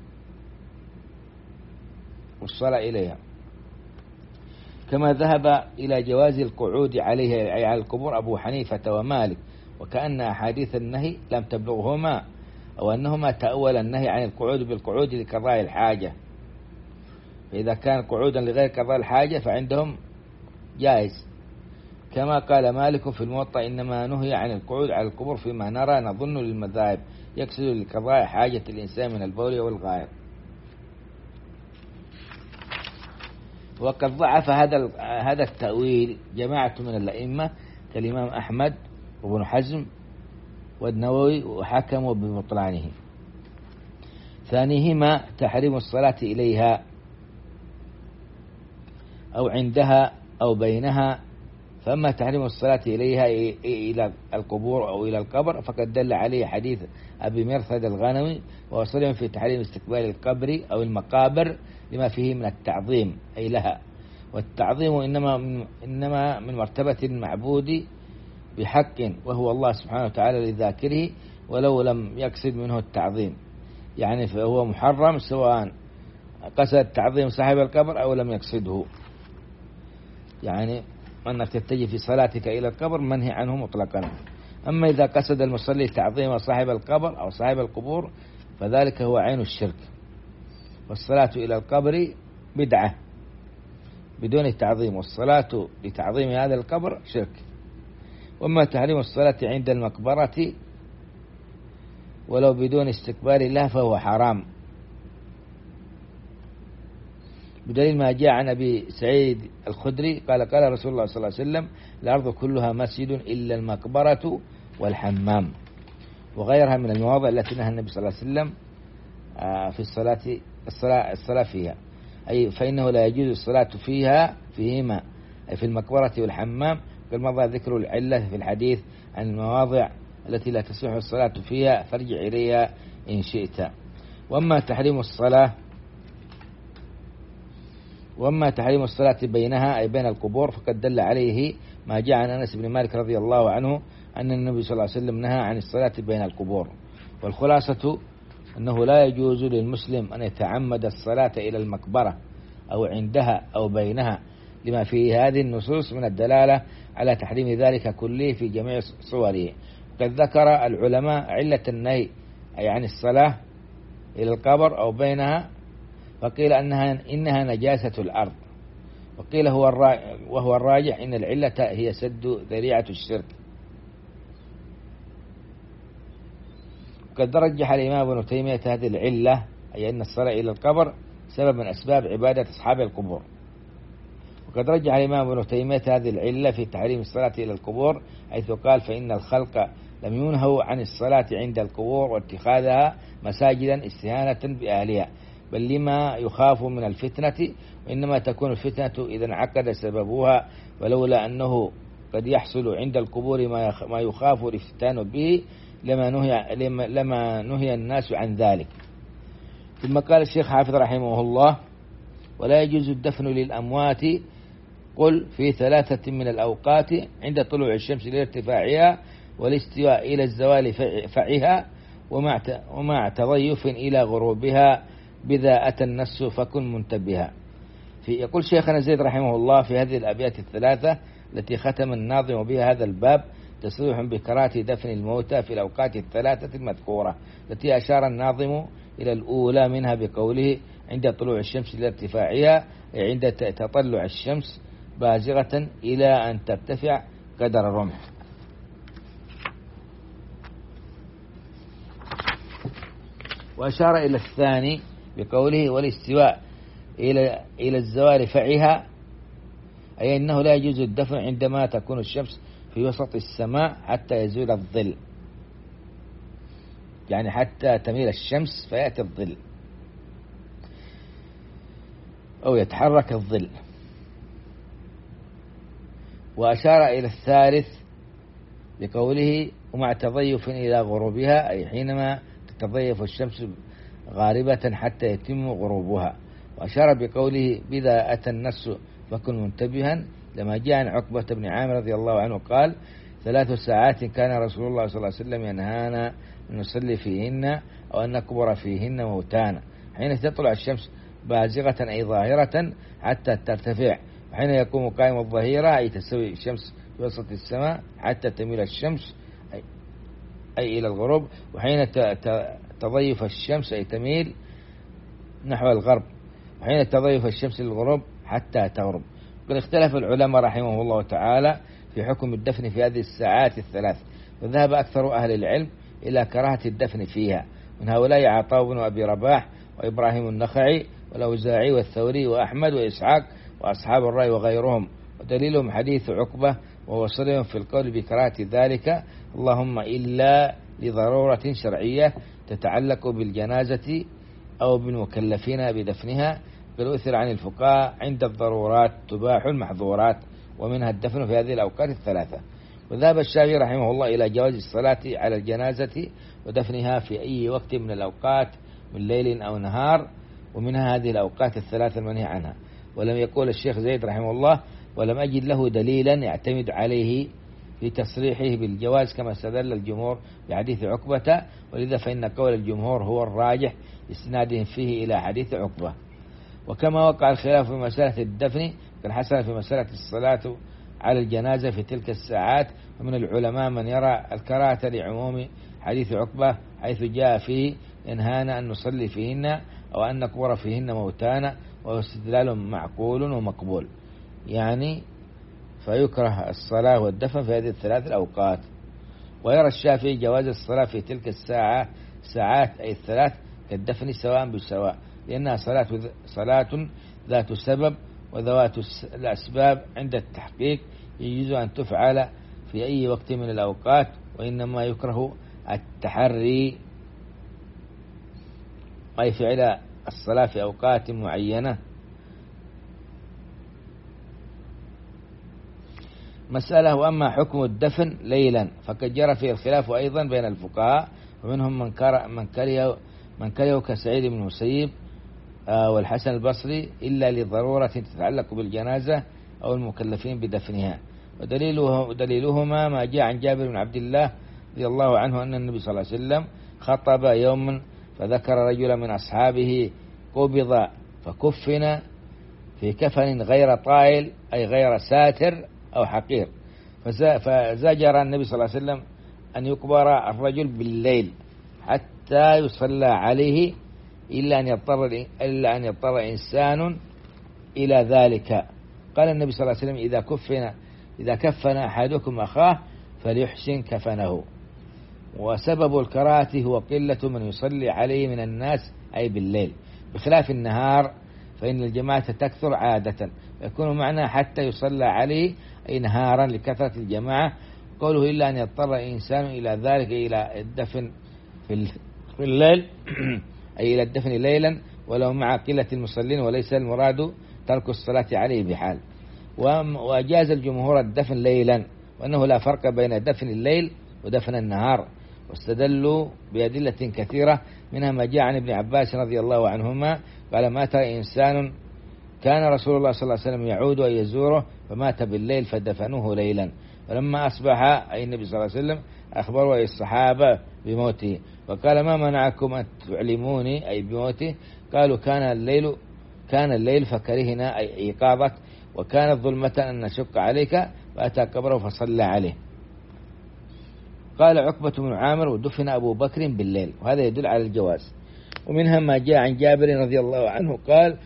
والصلاة إليها. كما ذهب إلى جواز القعود عليه أي على القبور أبو حنيفة ومالك، وكأن أحاديث النهي لم تبلغهما، أو أنهما تأول النهي عن القعود بالقعود لقضاء الحاجة، فإذا كان قعودا لغير قضاء الحاجة فعندهم جائز. كما قال مالك في الموطأ: إنما نهي عن القعود على القبور فيما نرى نظن للمذاهب يقصد لقضاء حاجة الإنسان من البول والغائط. وقد ضعف هذا التأويل جماعة من الأئمة كالإمام أحمد وابن حزم والنووي، وحكموا ببطلانه. ثانيهما تحريم الصلاة إليها أو عندها أو بينها. فأما تحريم الصلاة إليها إلى القبور أو إلى القبر فقد دل عليه حديث أبي مرثد الغنوي، وصريح في تحريم استقبال القبر أو المقابر لما فيه من التعظيم أي لها، والتعظيم إنما من مرتبة المعبود بحق، وهو الله سبحانه وتعالى لذاكره ولو لم يقصد منه التعظيم، يعني فهو محرم سواء قصد تعظيم صاحب القبر أو لم يقصده. يعني أنك تتجه في صلاتك إلى القبر منهي عنه مطلقا. أما إذا قصد المصلي تعظيم صاحب القبر أو صاحب القبور فذلك هو عين الشرك، والصلاة إلى القبر بدعة بدون التعظيم، والصلاة لتعظيم هذا القبر شرك. وأما تحريم الصلاة عند المقبرة ولو بدون استقبال الله فهو حرام، بدليل ما جاء عن أبي سعيد الخدري قال رسول الله صلى الله عليه وسلم: الأرض كلها مسجد إلا المقبرة والحمام، وغيرها من المواضع التي نهى النبي صلى الله عليه وسلم في الصلاة فيها، أي فإنه لا يجوز الصلاة فيهما أي في المقبرة والحمام، قال مضى ذكر العلة في الحديث عن المواضع التي لا تصح الصلاة فيها فارجع إليها إن شئت. وأما تحريم الصلاة بينها أي بين القبور فقد دل عليه ما جاء عن أنس بن مالك رضي الله عنه أن النبي صلى الله عليه وسلم نهى عن الصلاة بين القبور. والخلاصة أنه لا يجوز للمسلم أن يتعمد الصلاة إلى المقبرة أو عندها أو بينها، لما في هذه النصوص من الدلالة على تحريم ذلك كله في جميع صوره. قد ذكر العلماء علة النهي أي عن الصلاة إلى القبر أو بينها، فقيل إنها نجاسة الأرض، وقيل وهو الراجح إن العلة هي سد ذريعة الشرك. وقد رجح الإمام ابن تيمية هذه العلة، أي أن الصلاة إلى القبر سبب من أسباب عبادة أصحاب القبور. وقد رجح الإمام ابن تيمية هذه العلة في تحريم الصلاة إلى القبور، حيث قال: فإن الخلق لم ينهوا عن الصلاة عند القبور واتخاذها مساجدا استهانة بأهلها، بل لما يخاف من الفتنة، وإنما تكون الفتنة إذا انعقد سببها، ولولا أنه قد يحصل عند القبور ما يخاف الافتتان به لما نهي الناس عن ذلك. ثم قال الشيخ حافظ رحمه الله: ولا يجوز الدفن للأموات قل في 3 من الأوقات: عند طلوع الشمس لارتفاعها، والاستواء إلى الزوال فعها، ومع تضيف إلى غروبها، بذا أتى النص فكن منتبها. يقول شيخنا زيد رحمه الله في هذه الأبيات 3 التي ختم الناظم بها هذا الباب تصريح بكراهة دفن الموتى في الأوقات 3 المذكورة، التي أشار الناظم إلى الأولى منها بقوله: عند طلوع الشمس لارتفاعها، أي عند تطلع الشمس بازغة إلى أن ترتفع قدر الرمح. وأشار إلى الثاني بقوله: والاستواء إلى الزوال فعها، أي أنه لا يجوز الدفن عندما تكون الشمس في وسط السماء حتى يزول الظل، يعني حتى تميل الشمس فيأتي الظل أو يتحرك الظل. وأشار إلى الثالث بقوله: ومع تضيف إلى غروبها، أي حينما تتضيف الشمس غاربة حتى يتم غروبها. وأشار بقوله: بذا أتى النص فكن منتبها، لما جاء عن عقبة بن عامر رضي الله عنه قال: 3 ساعات كان رسول الله صلى الله عليه وسلم ينهانا أن نصلي فيهن أو أن نكبر فيهن موتانا، حين تطلع الشمس بازغة أي ظاهرة حتى ترتفع، وحين يقوم قائم الظهيرة أي تستوي الشمس في وسط السماء حتى تميل الشمس أي إلى الغروب، وحين تضيف الشمس أي تميل نحو الغرب، وحين تضيف الشمس للغروب حتى تغرب. قد اختلف العلماء رحمه الله تعالى في حكم الدفن في هذه الساعات 3، وذهب أكثر أهل العلم إلى كراهة الدفن فيها، من هؤلاء عطاء بن أبي رباح وإبراهيم النخعي والأوزاعي والثوري وأحمد وإسحاق وأصحاب الرأي وغيرهم، ودليلهم حديث عقبة ووصلهم في القول بكراهة ذلك، اللهم إلا لضرورة شرعية تتعلق بالجنازة أو بالمكلفين بدفنها، بل أثر عن الفقهاء عند الضرورات تباح المحظورات، ومنها الدفن في هذه الأوقات 3. وذهب الشافعي رحمه الله إلى جواز الصلاة على الجنازة ودفنها في أي وقت من الأوقات من ليل أو نهار، ومنها هذه الأوقات 3 المنهي عنها. ولم يقول الشيخ زيد رحمه الله: ولم أجد له دليلا يعتمد عليه في تصريحه بالجواز كما استدل الجمهور بحديث عقبة، ولذا فإن قول الجمهور هو الراجح استنادهم فيه إلى حديث عقبة. وكما وقع الخلاف في مسألة الدفن قد حصل في مسألة الصلاة على الجنازة في تلك الساعات، ومن العلماء من يرى الكراهة لعموم حديث عقبة حيث جاء فيه: ينهانا أن نصلي فيهن أو أن نقبر فيهن موتانا، وهو استدلال معقول ومقبول، يعني فيكره الصلاة والدفن في هذه 3 الأوقات. ويرى الشافعي جواز الصلاة في تلك ساعات أي 3 كالدفن سواء بسواء، لأنها صلاة ذات سبب، وذوات الأسباب عند التحقيق يجوز أن تفعل في أي وقت من الأوقات، وإنما يكره التحري أي فعل الصلاة في أوقات معينة. مسألة: وأما حكم الدفن ليلا فقد جرى فيه الخلاف أيضا بين الفقهاء، ومنهم من كرهه كسعيد بن المسيب والحسن البصري إلا لضرورة تتعلق بالجنازة أو المكلفين بدفنها. ودليلهما ما جاء عن جابر بن عبد الله رضي الله عنه أن النبي صلى الله عليه وسلم خطب يوما فذكر رجلا من أصحابه قبض فكفن في كفن غير طائل أي غير ساتر أو حقير، فزجر النبي صلى الله عليه وسلم أن يقبر الرجل بالليل حتى يصلى عليه إلا أن يضطر إنسان إلى ذلك. قال النبي صلى الله عليه وسلم إذا كفن أحدكم أخاه فليحسن كفنه. وسبب الكراهة هو قلة من يصلي عليه من الناس أي بالليل، بخلاف النهار فإن الجماعة تكثر عادة، يكون معنا حتى يصلى عليه أي نهارا لكثرة الجماعة. قوله إلا أن يضطر إنسان إلى ذلك إلى الدفن في الليل أي إلى الدفن ليلا ولو مع قلة المصلين، وليس المراد ترك الصلاة عليه بحال. وأجاز الجمهور الدفن ليلا، وأنه لا فرق بين دفن الليل ودفن النهار، واستدلوا بأدلة كثيرة منها ما جاء عن ابن عباس رضي الله عنهما قال مات إنسان كان رسول الله صلى الله عليه وسلم يعود ويزوره فمات بالليل فدفنوه ليلا، ولما أصبح أي النبي صلى الله عليه وسلم أخبروا أي الصحابة بموته، فقال ما منعكم أن تعلموني أي بموته؟ قالوا كان الليل فكرهنا أي إيقاظك، وكانت ظلمة أن نشق عليك، فأتى قبره فصلى عليه. قال عقبة بن عامر ودفن أبو بكر بالليل، وهذا يدل على الجواز. ومنها ما جاء عن جابر رضي الله عنه قال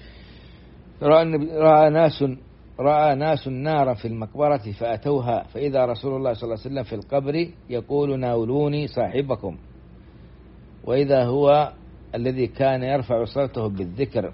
رأى ناس نارا في المقبرة فأتوها، فإذا رسول الله صلى الله عليه وسلم في القبر يقول ناولوني صاحبكم، وإذا هو الذي كان يرفع صوته بالذكر.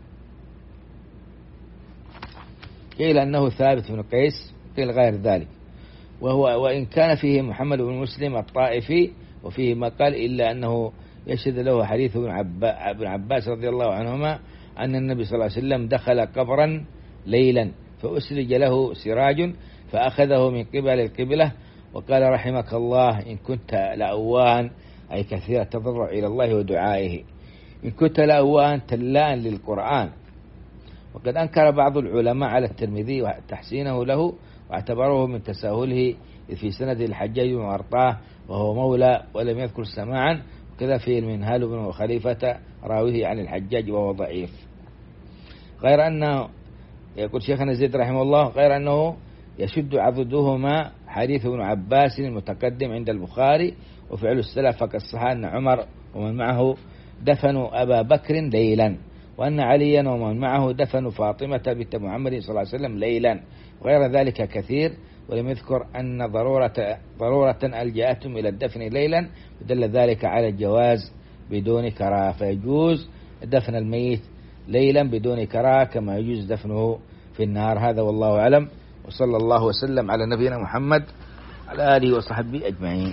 قيل أنه ثابت بن قيس، قيل غير ذلك، وإن كان فيه محمد بن مسلم الطائفي، وفيه ما قال إلا أنه يشهد له حديث ابن عباس رضي الله عنهما أن النبي صلى الله عليه وسلم دخل قبرا ليلا فأسرج له سراج فأخذه من قبل القبلة وقال رحمك الله إن كنت لأواها أي كثير التضرع إلى الله ودعائه، إن كنت لأواها تلاء للقرآن. وقد أنكر بعض العلماء على الترمذي تحسينه له واعتبروه من تساهله في سند الحجاج بن أرطاه وهو مولى ولم يذكر سماعا، وكذا في المنهال بن خليفة راويه عن الحجاج وهو ضعيف. غير أنه يقول شيخنا زيد رحمه الله غير أنه يشد عضدهما حديث ابن عباس المتقدم عند البخاري، وفعل السلف كالصح أن عمر ومن معه دفنوا أبا بكر ليلا، وأن عليا ومن معه دفنوا فاطمة بنت محمد صلى الله عليه وسلم ليلا، وغير ذلك كثير. ولم يذكر أن ضرورة ألجأتهم إلى الدفن ليلا، ودل ذلك على الجواز بدون كراهة، فيجوز دفن الميت ليلا بدون كراهة كما يجوز دفنه في النهار. هذا والله أعلم، وصلى الله وسلم على نبينا محمد على آله وصحبه أجمعين.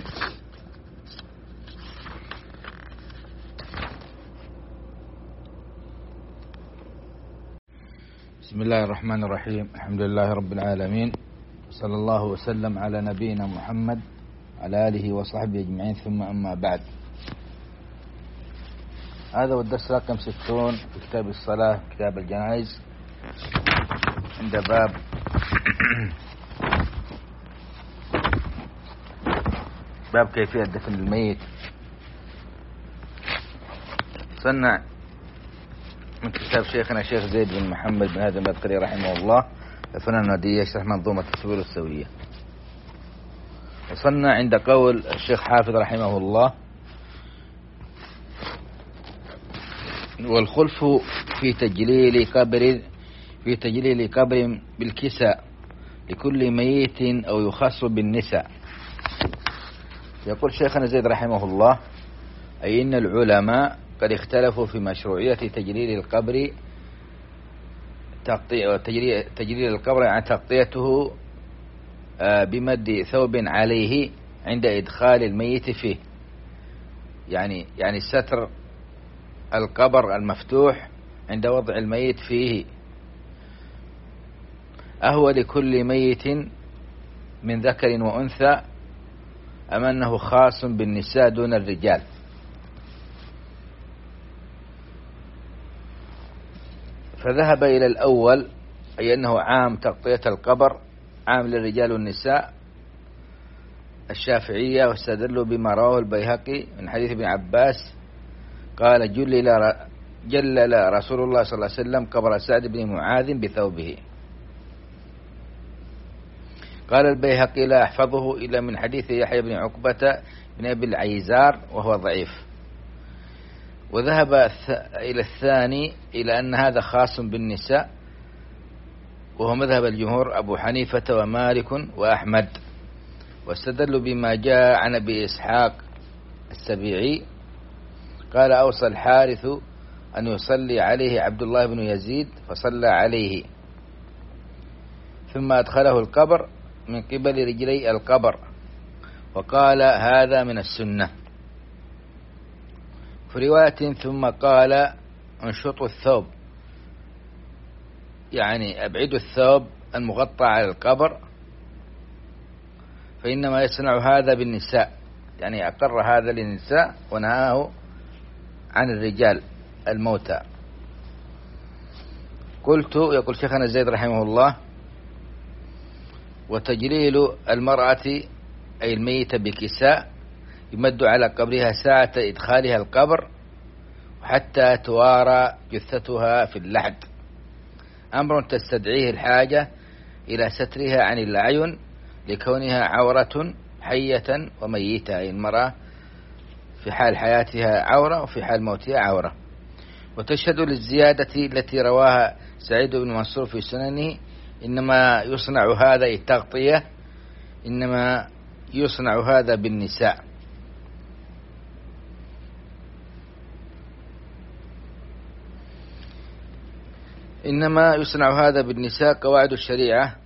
بسم الله الرحمن الرحيم، الحمد لله رب العالمين، صلى الله وسلم على نبينا محمد على آله وصحبه أجمعين، ثم أما بعد. هذا هو الدرس رقم 60 في كتاب الصلاة كتاب الجنائز، عند باب كيفية دفن الميت. صنع من كتاب شيخنا شيخ زيد بن محمد بن هادي المدخلي رحمه الله الفنان الندية يشرح منظومة السبل السوية. وصلنا عند قول الشيخ حافظ رحمه الله والخلف في تجليل قبر بالكساء لكل ميت أو يخص بالنساء. يقول شيخنا زيد رحمه الله أي إن العلماء قد اختلفوا في مشروعية تجليل القبر، تجليل القبر عن تغطيته بمد ثوب عليه عند إدخال الميت فيه، يعني ستر القبر المفتوح عند وضع الميت فيه، أهو لكل ميت من ذكر وأنثى أم أنه خاص بالنساء دون الرجال؟ فذهب إلى الأول أي أنه عام تغطية القبر عام للرجال والنساء الشافعية، واستدلوا بما رواه البيهقي من حديث ابن عباس قال جلل رسول الله صلى الله عليه وسلم قبر سعد بن معاذ بثوبه. قال البيهقي لا أحفظه إلا من حديث يحيى بن عقبة بن أبي العيزار وهو ضعيف. وذهب إلى الثاني إلى أن هذا خاص بالنساء، وهو مذهب الجمهور أبو حنيفة ومالك وأحمد، واستدلوا بما جاء عن أبي إسحاق السبيعي قال أوصى الحارث أن يصلي عليه عبد الله بن يزيد فصلى عليه، ثم أدخله القبر من قبل رجلي القبر، وقال هذا من السنة. في رواية ثم قال انشطوا الثوب، يعني أبعدوا الثوب المغطى على القبر، فإنما يصنع هذا بالنساء، يعني أقر هذا للنساء ونهاه عن الرجال الموتى. قلت، يقول شيخنا زيد رحمه الله: وتجليل المرأة أي الميتة بكساء يمد على قبرها ساعة إدخالها القبر حتى توارى جثتها في اللحد، أمر تستدعيه الحاجة إلى سترها عن الأعين لكونها عورة حية وميتة، أي المرأة في حال حياتها عورة وفي حال موتها عورة. وتشهد للزيادة التي رواها سعيد بن منصور في سننه: إنما يصنع هذا التغطية، إنما يصنع هذا بالنساء. إنما يصنع هذا بالنساء قواعد الشريعة.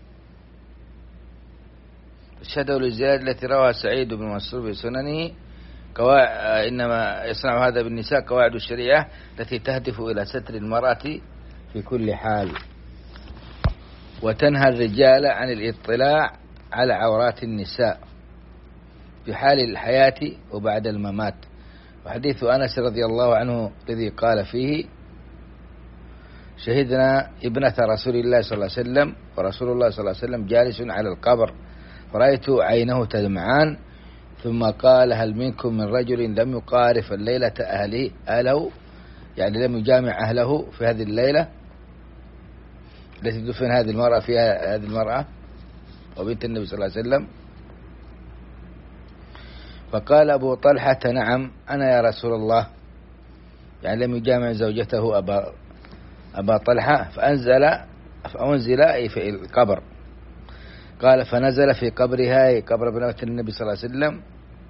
تشهد للزيادة التي رواها سعيد بن منصور في سننه: إنما يصنع هذا بالنساء قواعد الشريعة التي تهدف إلى ستر المرأة في كل حال، وتنهى الرجال عن الاطلاع على عورات النساء في حال الحياة وبعد الممات. وحديث أنس رضي الله عنه الذي قال فيه: شهدنا ابنة رسول الله صلى الله عليه وسلم ورسول الله صلى الله عليه وسلم جالس على القبر فرأيت عينه تدمعان، ثم قال: هل منكم من رجل لم يقارف الليلة أهله، يعني لم يجامع أهله في هذه الليلة التي دفن هذه المرأة فيها، هذه المرأة وبنت النبي صلى الله عليه وسلم؟ فقال أبو طلحة: نعم أنا يا رسول الله، يعني لم يجامع زوجته أبا طلحة. فأنزل أي في القبر. قال: فنزل في قبرها، قبر ابنة النبي صلى الله عليه وسلم،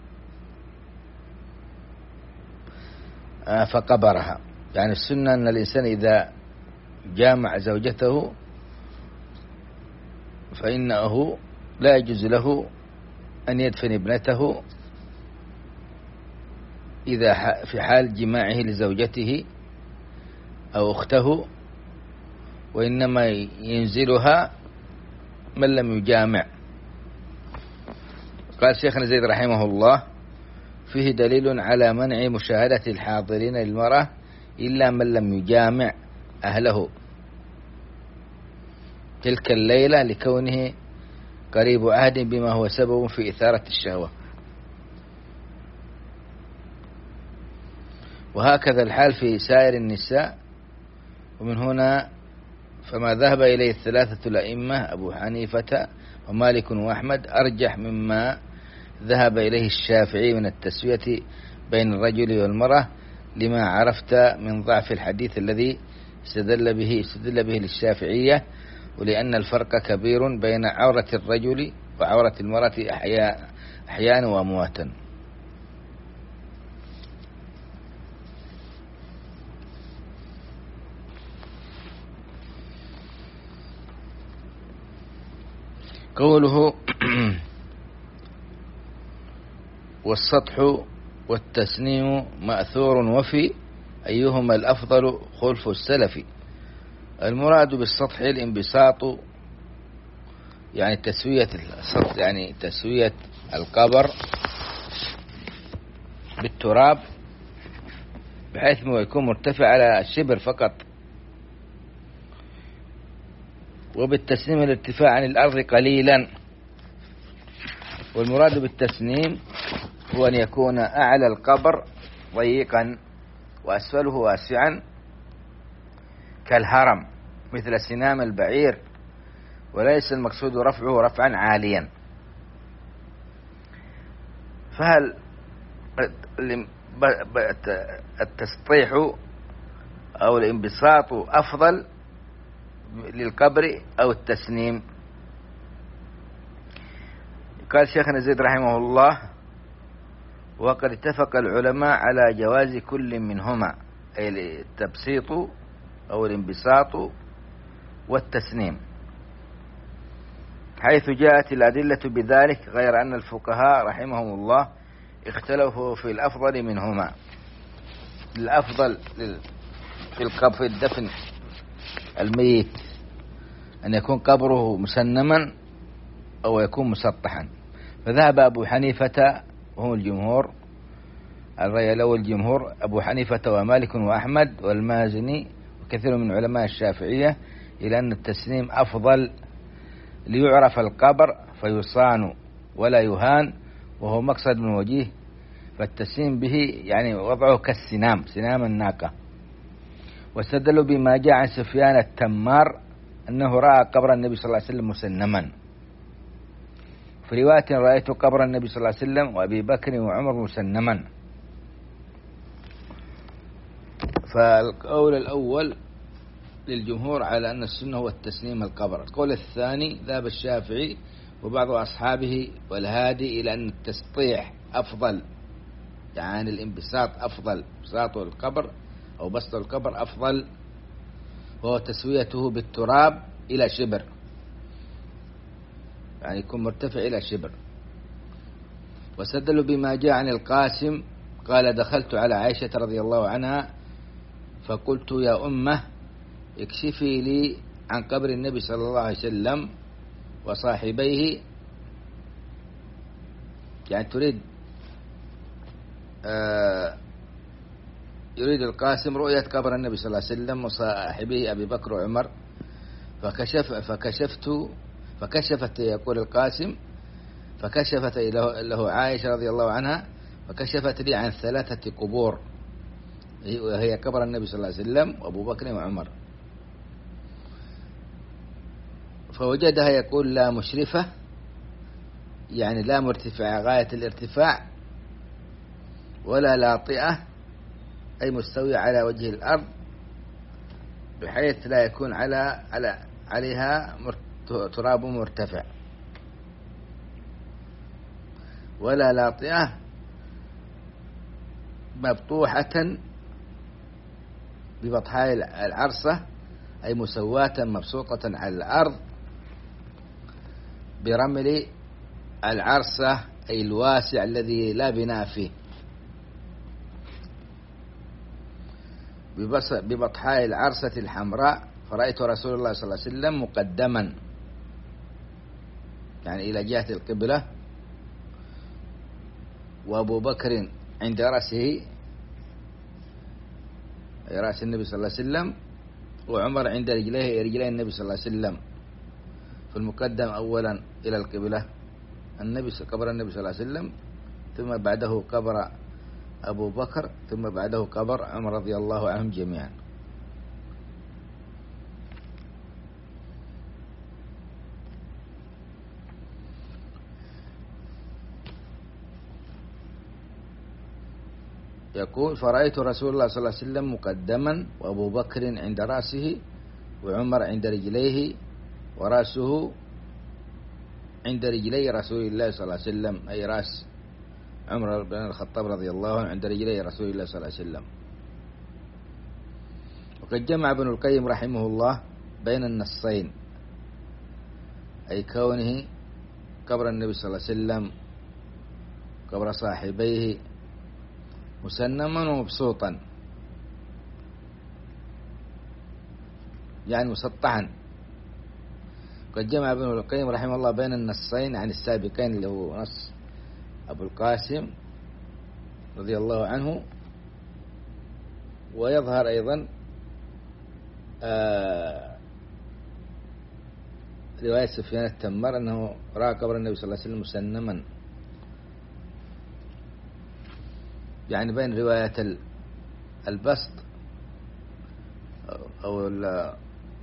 فقبرها. يعني السنة أن الإنسان إذا جامع زوجته فإنه لا يجوز له أن يدفن ابنته إذا في حال جماعه لزوجته أو أخته، وإنما ينزلها من لم يجامع. قال شيخنا زيد رحمه الله: فيه دليل على منع مشاهدة الحاضرين للمرأة إلا من لم يجامع أهله تلك الليلة لكونه قريب عهد بما هو سبب في إثارة الشهوة. وهكذا الحال في سائر النساء. ومن هنا فما ذهب إليه الثلاثة الأئمة أبو حنيفة ومالك وأحمد أرجح مما ذهب إليه الشافعي من التسوية بين الرجل والمرأة، لما عرفت من ضعف الحديث الذي استدل به للشافعية، ولأن الفرق كبير بين عورة الرجل وعورة المرأة أحيانا وأمواتا. قوله: والسطح والتسنيم مأثور وفي أيهما الأفضل خلف السلف. المراد بالسطح الانبساط، يعني تسوية السطح، يعني تسوية القبر بالتراب بحيث ما يكون مرتفع على الشبر فقط. وبالتسنيم الارتفاع عن الأرض قليلا. والمراد بالتسنيم هو أن يكون أعلى القبر ضيقا وأسفله واسعا كالهرم مثل سنام البعير، وليس المقصود رفعه رفعا عاليا. فهل التسطيح أو الانبساط أفضل للقبر أو التسنيم؟ قال شيخنا زيد رحمه الله: وقد اتفق العلماء على جواز كل منهما، أي التبسيط أو الانبساط والتسنيم، حيث جاءت الأدلة بذلك، غير أن الفقهاء رحمهم الله اختلفوا في الأفضل منهما. الأفضل في الدفن الميت أن يكون قبره مسنما أو يكون مسطحا. فذهب أبو حنيفة وهم الجمهور، الرأي الأول الجمهور أبو حنيفة ومالك وأحمد والمازني وكثير من علماء الشافعية إلى أن التسنيم أفضل ليعرف القبر فيصان ولا يهان، وهو مقصد من وجيه. فالتسنيم به يعني وضعه كالسنام، سنام الناقة. واستدلوا بما جاء عن سفيان التمار أنه رأى قبر النبي صلى الله عليه وسلم مسنما. في رواية: رأيت قبر النبي صلى الله عليه وسلم وأبي بكر وعمر مسنما. فالقول الأول للجمهور على أن السنة هو التسنيم القبر. القول الثاني ذهب الشافعي وبعض أصحابه والهادي إلى أن التسطيح أفضل، يعني الانبساط أفضل، بساط القبر أو بسط القبر أفضل، وهو تسويته بالتراب إلى شبر، يعني يكون مرتفع إلى شبر. واستدلوا بما جاء عن القاسم قال: دخلت على عائشة رضي الله عنها فقلت: يا أمه اكشفي لي عن قبر النبي صلى الله عليه وسلم وصاحبيه، يعني تريد يريد القاسم رؤية قبر النبي صلى الله عليه وسلم وصاحبيه أبي بكر وعمر. فكشفت يقول القاسم: فكشفت له عائشة رضي الله عنها، فكشفت لي عن 3 قبور، وهي قبر النبي صلى الله عليه وسلم وأبو بكر وعمر. فوجدها يقول لا مشرفة، يعني لا مرتفعة غاية الارتفاع، ولا لاطئة أي مستوية على وجه الأرض بحيث لا يكون عليها تراب مرتفع، ولا لاطئة مبطوحة ببطحاء العرصة أي مسواة مبسوطة على الأرض برمل العرصة أي الواسع الذي لا بناء فيه، ببطحاء العرصة الحمراء. فرأيت رسول الله صلى الله عليه وسلم مقدما، يعني إلى جهة القبلة، وأبو بكر عند رأسه أي رأس النبي صلى الله عليه وسلم، وعمر عند رجلي النبي صلى الله عليه وسلم. فالمقدم أولا إلى القبلة قبر النبي صلى الله عليه وسلم، ثم بعده قبر أبو بكر، ثم بعده قبر عمر رضي الله عنهم جميعا. يقول: فرأيت رسول الله صلى الله عليه وسلم مقدما، وأبو بكر عند رأسه، وعمر عند رجليه، ورأسه عند رجلي رسول الله صلى الله عليه وسلم، أي رأس عمر بن الخطاب رضي الله عنه عند رجلي رسول الله صلى الله عليه وسلم. وقد جمع ابن القيم رحمه الله بين النصين، أي كونه قبر النبي صلى الله عليه وسلم قبر صاحبيه مسنما ومبسوطا، يعني مسطحا. قد جمع ابن القيم رحمه الله بين النصين عن السابقين، اللي هو نص أبو القاسم رضي الله عنه، ويظهر أيضا رواية سفيان التمار أنه رأى قبر النبي صلى الله عليه وسلم مسنما، يعني بين رواية البسط أو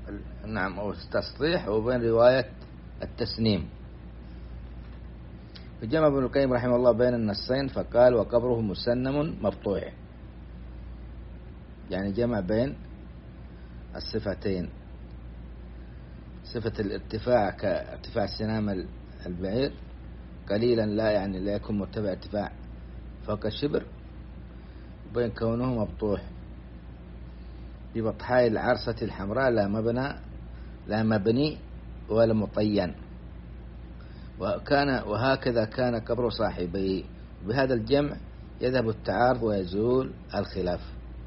أو التسطيح، وبين رواية التسنيم. فجمع ابن القيم رحمه الله بين النصين فقال وقبره مسنم مبطوح، يعني جمع بين الصفتين، صفة الارتفاع كارتفاع سنام البعير قليلا لا يعني لا يكون مرتفع ارتفاع فوق الشبر، وبين كونه مبطوح ببطحاء العرصة الحمراء لا مبني ولا مطين، وهكذا كان قبر صاحبيه. بهذا الجمع يذهب التعارض ويزول الخلاف.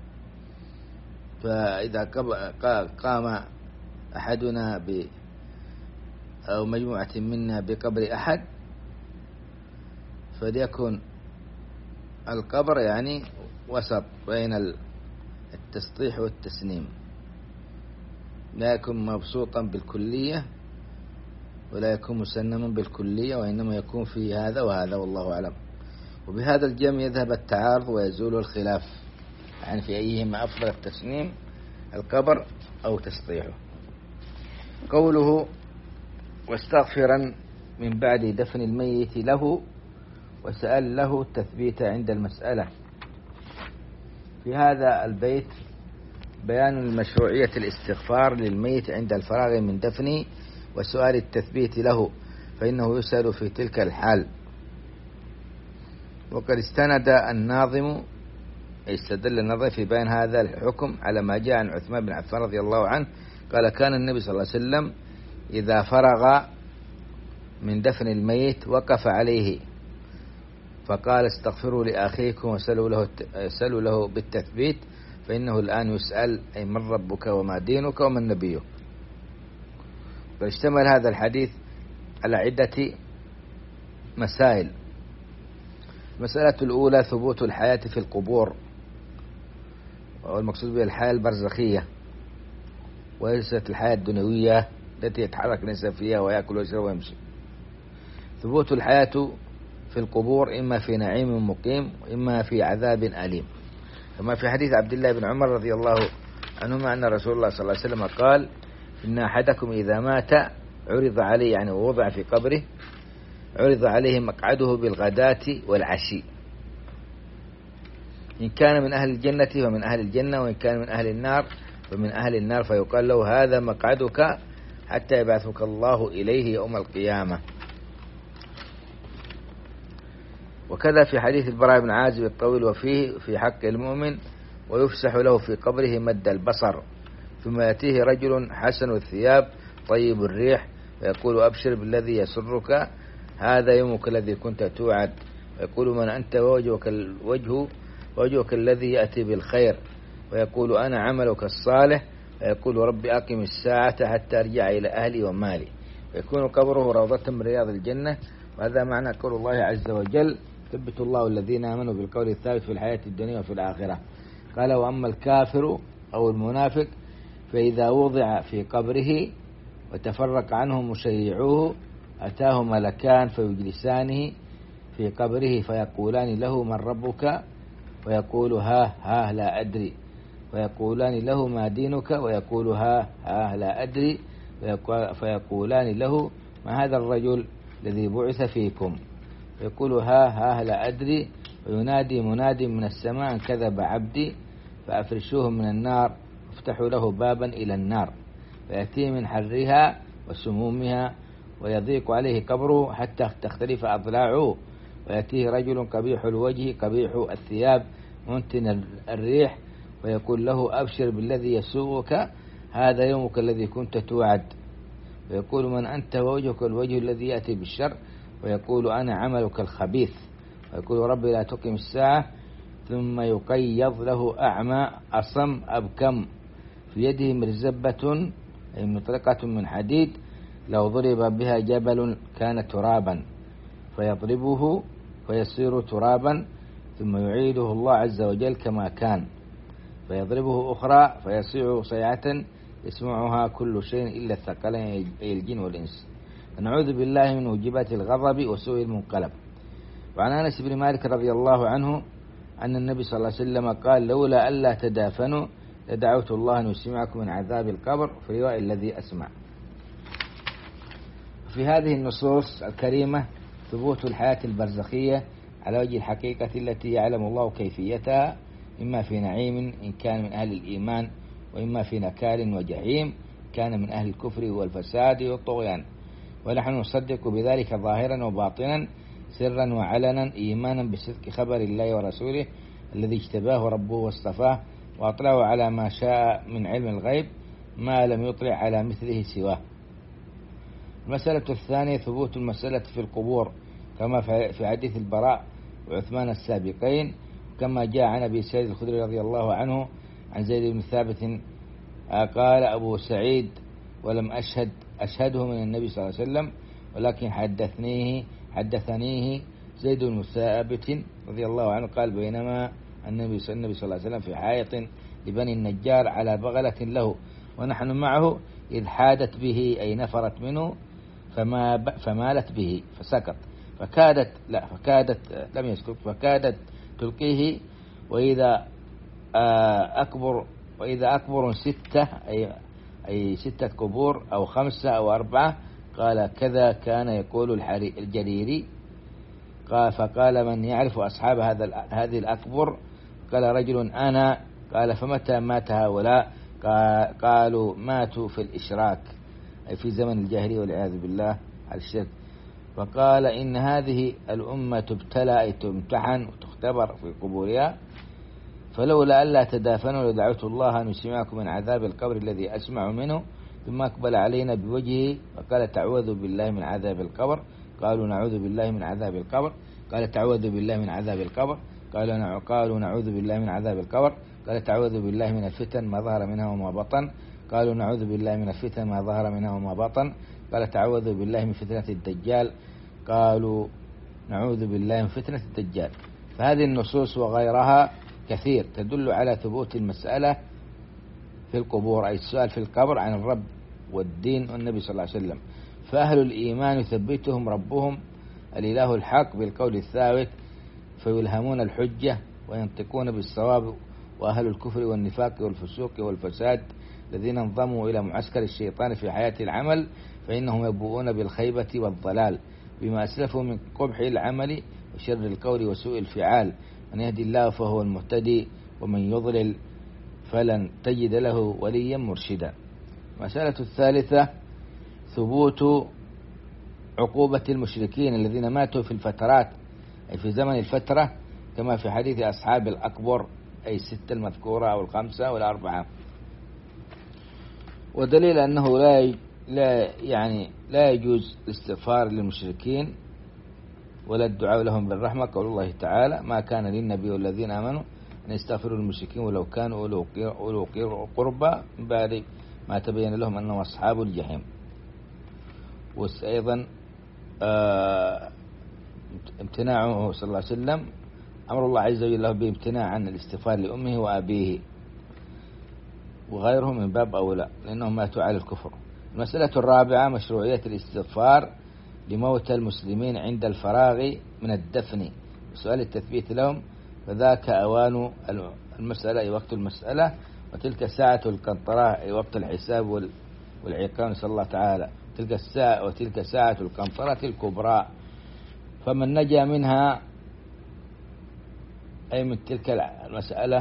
فإذا قام أحدنا أو مجموعة منا بقبر أحد فليكن القبر يعني وسط بين التسطيح والتسنيم، لا يكون مبسوطا بالكلية ولا يكون مسنما بالكلية، وإنما يكون في هذا وهذا والله أعلم. وبهذا الجمع يذهب التعارض ويزول الخلاف، يعني في أيهما أفضل التسنيم القبر أو تسطيحه. قوله واستغفرا من بعد دفن الميت له وسأل له التثبيت عند المسألة. في هذا البيت بيان المشروعية الاستغفار للميت عند الفراغ من دفنه وسؤال التثبيت له، فإنه يسأل في تلك الحال. وقد استند الناظم استدل النظر في بيان هذا الحكم على ما جاء عن عثمان بن عفان رضي الله عنه قال كان النبي صلى الله عليه وسلم إذا فرغ من دفن الميت وقف عليه فقال استغفروا لأخيكم وسألوا له بالتثبيت فإنه الآن يسأل أي من ربك وما دينك ومن نبيك. واشتمل هذا الحديث على عدة مسائل. المسألة الأولى ثبوت الحياة في القبور، والمقصود بها الحياة البرزخية وليست الحياة الدنيوية التي يتحرك الإنسان فيها ويأكل ويشرب ويمشي. ثبوت الحياة في القبور إما في نعيم مقيم وإما في عذاب أليم، كما في حديث عبد الله بن عمر رضي الله عنهما أن رسول الله صلى الله عليه وسلم قال إن أحدكم إذا مات عرض عليه، يعني ووضع في قبره، عرض عليه مقعده بالغداة والعشي، إن كان من أهل الجنة فمن أهل الجنة، وإن كان من أهل النار فمن أهل النار، فيقال له هذا مقعدك حتى يبعثك الله إليه يوم القيامة. وكذا في حديث البراء بن عازب الطويل وفيه في حق المؤمن ويفسح له في قبره مد البصر، ثم يأتيه رجل حسن الثياب طيب الريح ويقول أبشر بالذي يسرك هذا يومك الذي كنت توعد، ويقول من أنت وجهك الذي يأتي بالخير، ويقول أنا عملك الصالح، ويقول ربي أقم الساعة حتى أرجع إلى أهلي ومالي، ويكون قبره روضة من رياض الجنة. وهذا معنى قول الله عز وجل ثبت الله الذين آمنوا بالقول الثابت في الحياة الدنيا وفي الآخرة. قال وأما الكافر أو المنافق فإذا وضع في قبره وتفرق عنه مشيعوه أتاه ملكان فيجلسانه في قبره فيقولان له من ربك ويقول ها لا أدري، ويقولان له ما دينك ويقول ها لا أدري، فيقولان له ما هذا الرجل الذي بعث فيكم، يقول ها لا أدري، وينادي مناد من السماء أن كذب عبدي فأفرشوه من النار وافتحوا له بابا إلى النار، فيأتيه من حرها وسمومها ويضيق عليه قبره حتى تختلف أضلاعه، ويأتيه رجل قبيح الوجه قبيح الثياب منتن الريح ويقول له أبشر بالذي يسوءك هذا يومك الذي كنت توعد، ويقول من أنت ووجهك الوجه الذي يأتي بالشر، ويقول أنا عملك الخبيث، ويقول ربي لا تقم الساعة، ثم يقيض له أعمى أصم أبكم في يده مرزبة أي مطرقة من حديد لو ضرب بها جبل كان ترابا فيضربه فيصير ترابا ثم يعيده الله عز وجل كما كان فيضربه أخرى فيصيع صيعة يسمعها كل شيء إلا الثقلين أي الجن والإنس، فنعوذ بالله من موجبات الغضب وسوء المنقلب. وعن أنس بن مالك رضي الله عنه أن النبي صلى الله عليه وسلم قال لولا ألا تدافنوا لدعوت الله أن يسمعكم من عذاب القبر في رواية الذي أسمع. في هذه النصوص الكريمة ثبوت الحياة البرزخية على وجه الحقيقة التي يعلم الله كيفيتها، إما في نعيم إن كان من أهل الإيمان، وإما في نكال وجحيم كان من أهل الكفر والفساد والطغيان. ونحن نصدق بذلك ظاهرا وباطنا، سرا وعلنا، إيمانا بصدق خبر الله ورسوله الذي اجتباه ربه واصطفاه وأطلعه على ما شاء من علم الغيب، ما لم يطلع على مثله سواه. المسألة الثانية ثبوت المسألة في القبور، كما في حديث البراء وعثمان السابقين، كما جاء عن أبي سعيد الخدري رضي الله عنه عن زيد بن ثابت قال أبو سعيد: ولم أشهده من النبي صلى الله عليه وسلم، ولكن حدثنيه زيد بن ثابت رضي الله عنه قال: بينما النبي صلى الله عليه وسلم في حائط لبني النجار على بغلة له ونحن معه، إذ حادت به أي نفرت منه فمالت به فسكت، لم يسكت، فكادت تلقيه، وإذا أكبر 6 أي 6 قبور أو 5 أو 4، قال: كذا كان يقول الجريري. فقال: من يعرف أصحاب هذه الأكبر؟ قال رجل: أنا. قال: فمتى مات هؤلاء؟ قالوا: ماتوا في الإشراك، أي في زمن الجاهلية والعياذ بالله على الشرك. فقال: إن هذه الأمة تبتلى، أي تمتحن وتختبر في قبورها، فلولا ألا تدافنوا لدعوت الله أن يسمعكم من عذاب القبر الذي أسمع منه. ثم أقبل علينا بوجهه وقال: تعوذوا بالله من عذاب القبر. قالوا: نعوذ بالله من عذاب القبر. قال: تعوذوا بالله من عذاب القبر. قالوا: نعوذ بالله من عذاب القبر. قال: تعوذوا بالله من الفتن ما ظهر منها وما بطن. قالوا: نعوذ بالله من الفتن ما ظهر منها وما بطن. قال: تعوذوا بالله من فتنة الدجال. قالوا: نعوذ بالله من فتنة الدجال. فهذه النصوص وغيرها كثير تدل على ثبوت المسألة في القبور، أي السؤال في القبر عن الرب والدين والنبي صلى الله عليه وسلم. فأهل الإيمان يثبتهم ربهم الإله الحق بالقول الثابت، فيلهمون الحجة وينطقون بالصواب. وأهل الكفر والنفاق والفسوق والفساد الذين انضموا إلى معسكر الشيطان في حياة العمل، فإنهم يبوؤون بالخيبة والضلال بما أسلفوا من قبح العمل وشر القول وسوء الفعال. من يهدي الله فهو المهتدي، ومن يضلل فلن تجد له وليا مرشدا. المسألة الثالثة ثبوت عقوبة المشركين الذين ماتوا في الفترات، أي في زمن الفترة، كما في حديث أصحاب الأكبر، أي 6 المذكورة أو 5 أو 4. ودليل أنه لا يجوز الاستغفار للمشركين ولا الدعاء لهم بالرحمة، قول الله تعالى: ما كان للنبي والذين آمنوا أن يستغفروا للمشركين ولو كانوا أولو قربى من بعد ما تبين لهم أنهم أصحاب الجحيم. وأيضا امتناعه صلى الله عليه وسلم، أمر الله عز وجل له بامتناع عن الاستغفار لأمه وأبيه وغيرهم من باب أولى، لأنهم ماتوا على الكفر. المسألة الرابعة مشروعية الاستغفار لموتى المسلمين عند الفراغ من الدفن وسؤال التثبيت لهم، فذاك أوان المسألة، أي وقت المسألة، وتلك ساعة القنطرة، أي وقت الحساب والعقاب، نسأل الله تعالى. وتلك ساعة القنطرة الكبرى، فمن نجا منها، أي من تلك المسألة،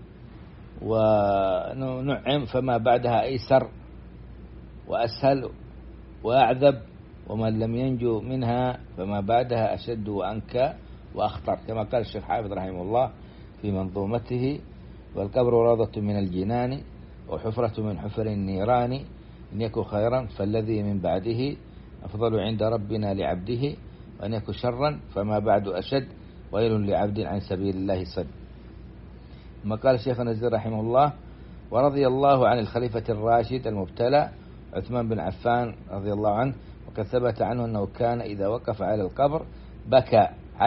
ونعم، فما بعدها أيسر وأسهل وأعذب، ومن لم ينجو منها فما بعدها أشد وأنكى وأخطر، كما قال الشيخ حافظ رحمه الله في منظومته: والقبر روضة من الجنان وحفرة من حفر النيران، إن يكن خيرا فالذي من بعده أفضل عند ربنا لعبده، وإن يكن شرا فما بعد أشد ويل لعبد عن سبيل الله صد. ثم قال الشيخ النزير رحمه الله: ورضي الله عن الخليفة الراشد المبتلى عثمان بن عفان رضي الله عنه، وقد ثبت عنه أنه كان إذا وقف على القبر بكى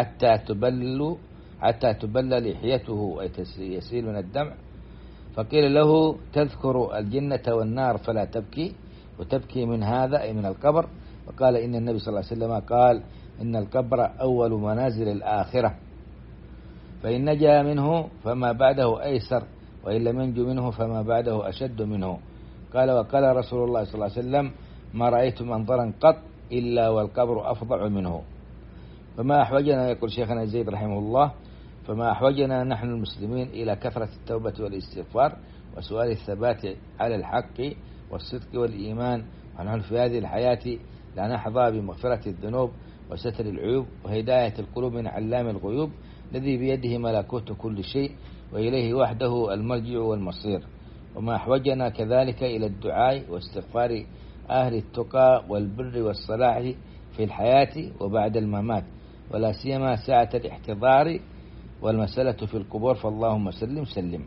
حتى تبل لحيته يسيل من الدمع، فقيل له: تذكر الجنة والنار فلا تبكي، وتبكي من هذا، أي من القبر؟ وقال: إن النبي صلى الله عليه وسلم قال: إن القبر أول منازل الآخرة، فإن نجا منه فما بعده أيسر، وإن لم ينجو منه فما بعده أشد منه. قال: وقال رسول الله صلى الله عليه وسلم: ما رأيت منظرا قط إلا والقبر أفظع منه. فما أحوجنا، يقول شيخنا زيد رحمه الله، فما أحوجنا نحن المسلمين إلى كثرة التوبة والاستغفار وسؤال الثبات على الحق والصدق والإيمان، ونحن في هذه الحياة لا نحظى بمغفرة الذنوب وستر العيوب وهداية القلوب من علام الغيوب الذي بيده ملكوت كل شيء وإليه وحده المرجع والمصير. وما أحوجنا كذلك إلى الدعاء واستغفار أهل التقى والبر والصلاح في الحياة وبعد الممات، ولا سيما ساعة الاحتضار والمسألة في القبور، فاللهم سلم سلم.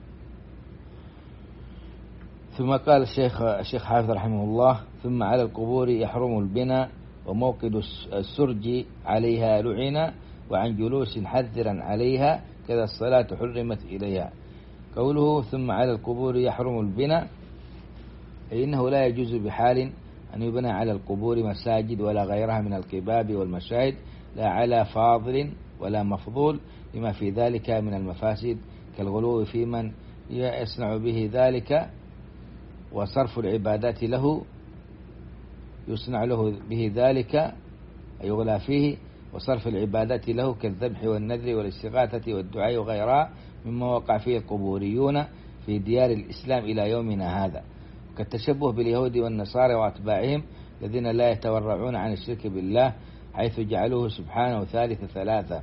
ثم قال الشيخ حافظ رحمه الله: ثم على القبور يحرم البناء وموقد السرج عليها لعنا، وعن جلوس حذرا عليها كذا الصلاة حرمت إليها. قوله ثم على القبور يحرم البناء، أي إنه لا يجوز بحال أن يبنى على القبور مساجد ولا غيرها من القباب والمشاهد، لا على فاضل ولا مفضول، لما في ذلك من المفاسد كالغلو في من يصنع به ذلك، وصرف العبادات له يصنع له به ذلك يغلى فيه، وصرف العبادات له كالذبح والنذر والاستغاثة والدعاء وغيرها مما وقع فيه القبوريون في ديار الإسلام إلى يومنا هذا، كالتشبه باليهود والنصارى وأتباعهم الذين لا يتورعون عن الشرك بالله، حيث جعلوه سبحانه ثالث ثلاثة،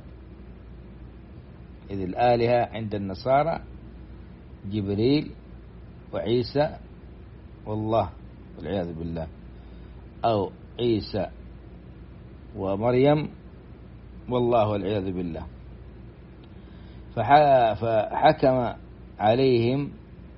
إذ الآلهة عند النصارى جبريل وعيسى والله والعياذ بالله، أو عيسى ومريم والله والعياذ بالله. فحكم عليهم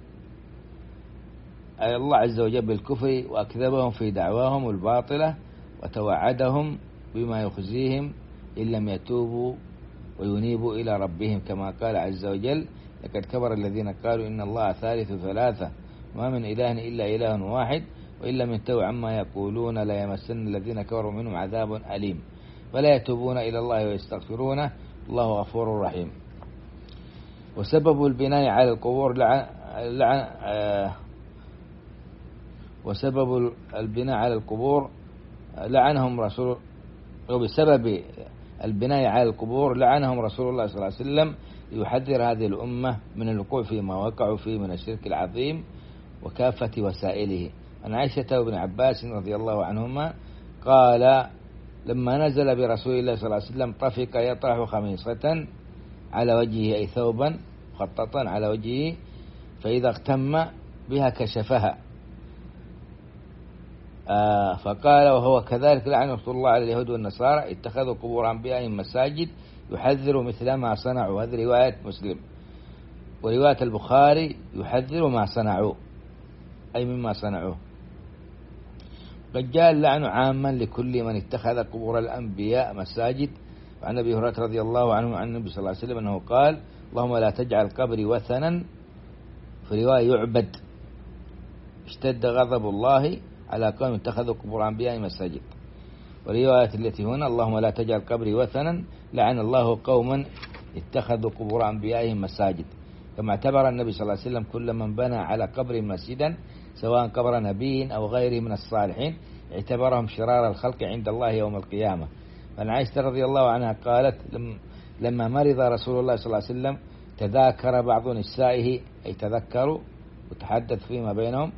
أي الله عز وجل بالكفر، وأكذبهم في دعواهم الباطلة، وتوعدهم بما يخزيهم إن لم يتوبوا وينيبوا إلى ربهم، كما قال عز وجل: لقد كفر الذين قالوا إن الله ثالث ثلاثة وما من إله إلا إله واحد وإن لم ينتهوا عما يقولون لا يمسن الذين كفروا منهم عذاب أليم، ولا يتوبون إلى الله ويستغفرونه والله غفور رحيم. وسبب البناء على القبور وسبب البناء على القبور لعنهم رسول، وبسبب البناء على القبور لعنهم رسول الله صلى الله عليه وسلم ليحذر هذه الأمة من الوقوع فيما وقعوا فيه من الشرك العظيم وكافة وسائله. عن عائشة وابن عباس رضي الله عنهما قال: لما نزل برسول الله صلى الله عليه وسلم طفق يطرح خميصة على وجهه، أي ثوبا مخططا على وجهه، فإذا اغتم بها كشفها، فقال: وهو كذلك لعن رسول الله على اليهود والنصارى اتخذوا قبور أنبيائهم مساجد يحذر مثل ما صنعوا. هذه رواية مسلم. ورواية البخاري: يحذر ما صنعوا، أي مما صنعوه. قد جاء اللعن عاما لكل من اتخذ قبور الأنبياء مساجد. وعن أبي هريرة رضي الله عنه عن النبي صلى الله عليه وسلم أنه قال: اللهم لا تجعل قبري وثنا، في رواية يعبد، اشتد غضب الله على قوم اتخذوا قبور أنبياء مساجد. ورواية التي هنا: اللهم لا تجعل قبري وثنا، لعن الله قوما اتخذوا قبور أنبيائهم مساجد. كما اعتبر النبي صلى الله عليه وسلم كل من بنى على قبر مسجدا سواء قبر نبي أو غيره من الصالحين اعتبرهم شرار الخلق عند الله يوم القيامة. فعن عائشة رضي الله عنها قالت: لما مرض رسول الله صلى الله عليه وسلم تذاكر بعض نسائه، أي تذكروا وتحدث فيما بينهم،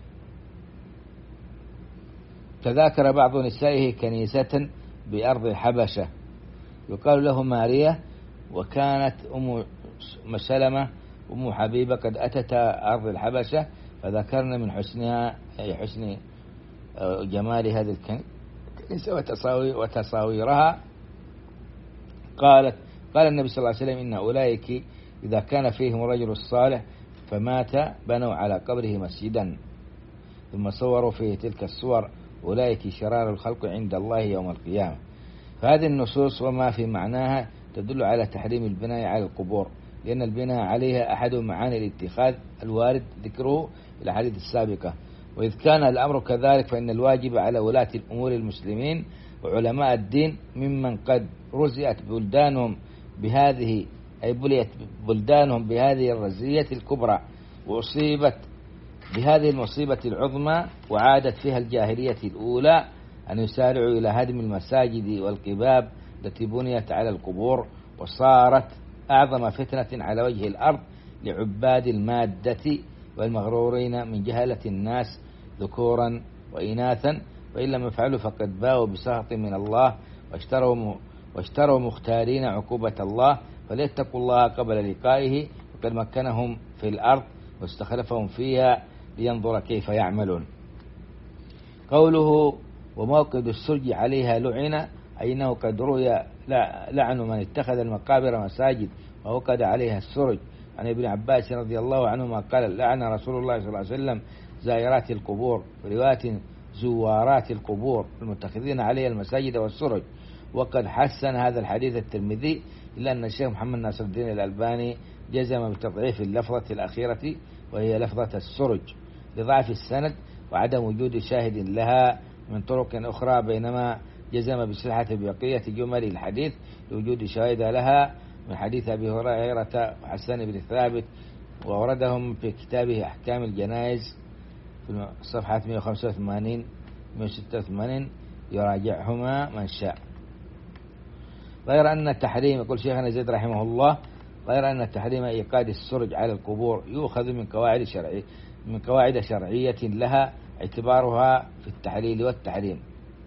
تذاكر بعض نسائه كنيسة بأرض الحبشة يقال له ماريا، وكانت أم سلمة أم حبيبة قد أتتا أرض الحبشة فذكرن من حسنها، أي حسن جمال هذه الكنيسة وتصاويرها. قال النبي صلى الله عليه وسلم: إن أولئك إذا كان فيهم الرجل الصالح فمات بنوا على قبره مسجدا، ثم صوروا فيه تلك الصور، أولئك شرار الخلق عند الله يوم القيامة. فهذه النصوص وما في معناها تدل على تحريم البناء على القبور، لأن البناء عليها أحد معاني الاتخاذ الوارد ذكره في الأحاديث السابقة. وإذ كان الأمر كذلك فإن الواجب على ولاة الأمور المسلمين وعلماء الدين ممن قد رزئت بلدانهم بهذه، أي بليت بلدانهم بهذه الرزية الكبرى وأصيبت بهذه المصيبة العظمى وعادت فيها الجاهلية الأولى، أن يسارعوا إلى هدم المساجد والقباب التي بنيت على القبور، وصارت أعظم فتنة على وجه الأرض لعباد المادة والمغرورين من جهلة الناس ذكورا وإناثا، وإن لم يفعلوا فقد باءوا بسخط من الله واشتروا مختارين عقوبة الله، فليتقوا الله قبل لقائه، وقد مكنهم في الأرض واستخلفهم فيها لينظر كيف يعملون. قوله وموقد السرج عليها لعن، أي أنه قد روي لعن من اتخذ المقابر مساجد ووقد عليها السرج. عن ابن عباس رضي الله عنهما قال لعن رسول الله صلى الله عليه وسلم زائرات القبور، ورواية زوارات القبور المتخذين عليها المساجد والسرج. وقد حسن هذا الحديث الترمذي، إلا أن الشيخ محمد ناصر الدين الألباني جزم بتضعيف اللفظة الأخيرة وهي لفظة السرج لضعف السند وعدم وجود شاهد لها من طرق أخرى، بينما جزم بصحة بقية جمل الحديث لوجود شاهد لها من حديث أبي هريرة وحسان بن ثابت، ووردهم في كتابه أحكام الجنائز في صفحة 185 186، يراجعهما من شاء. غير أن التحريم، يقول شيخنا زيد رحمه الله، غير أن التحريم إيقاد السرج على القبور يؤخذ من قواعد شرعية لها اعتبارها في التحليل والتحريم.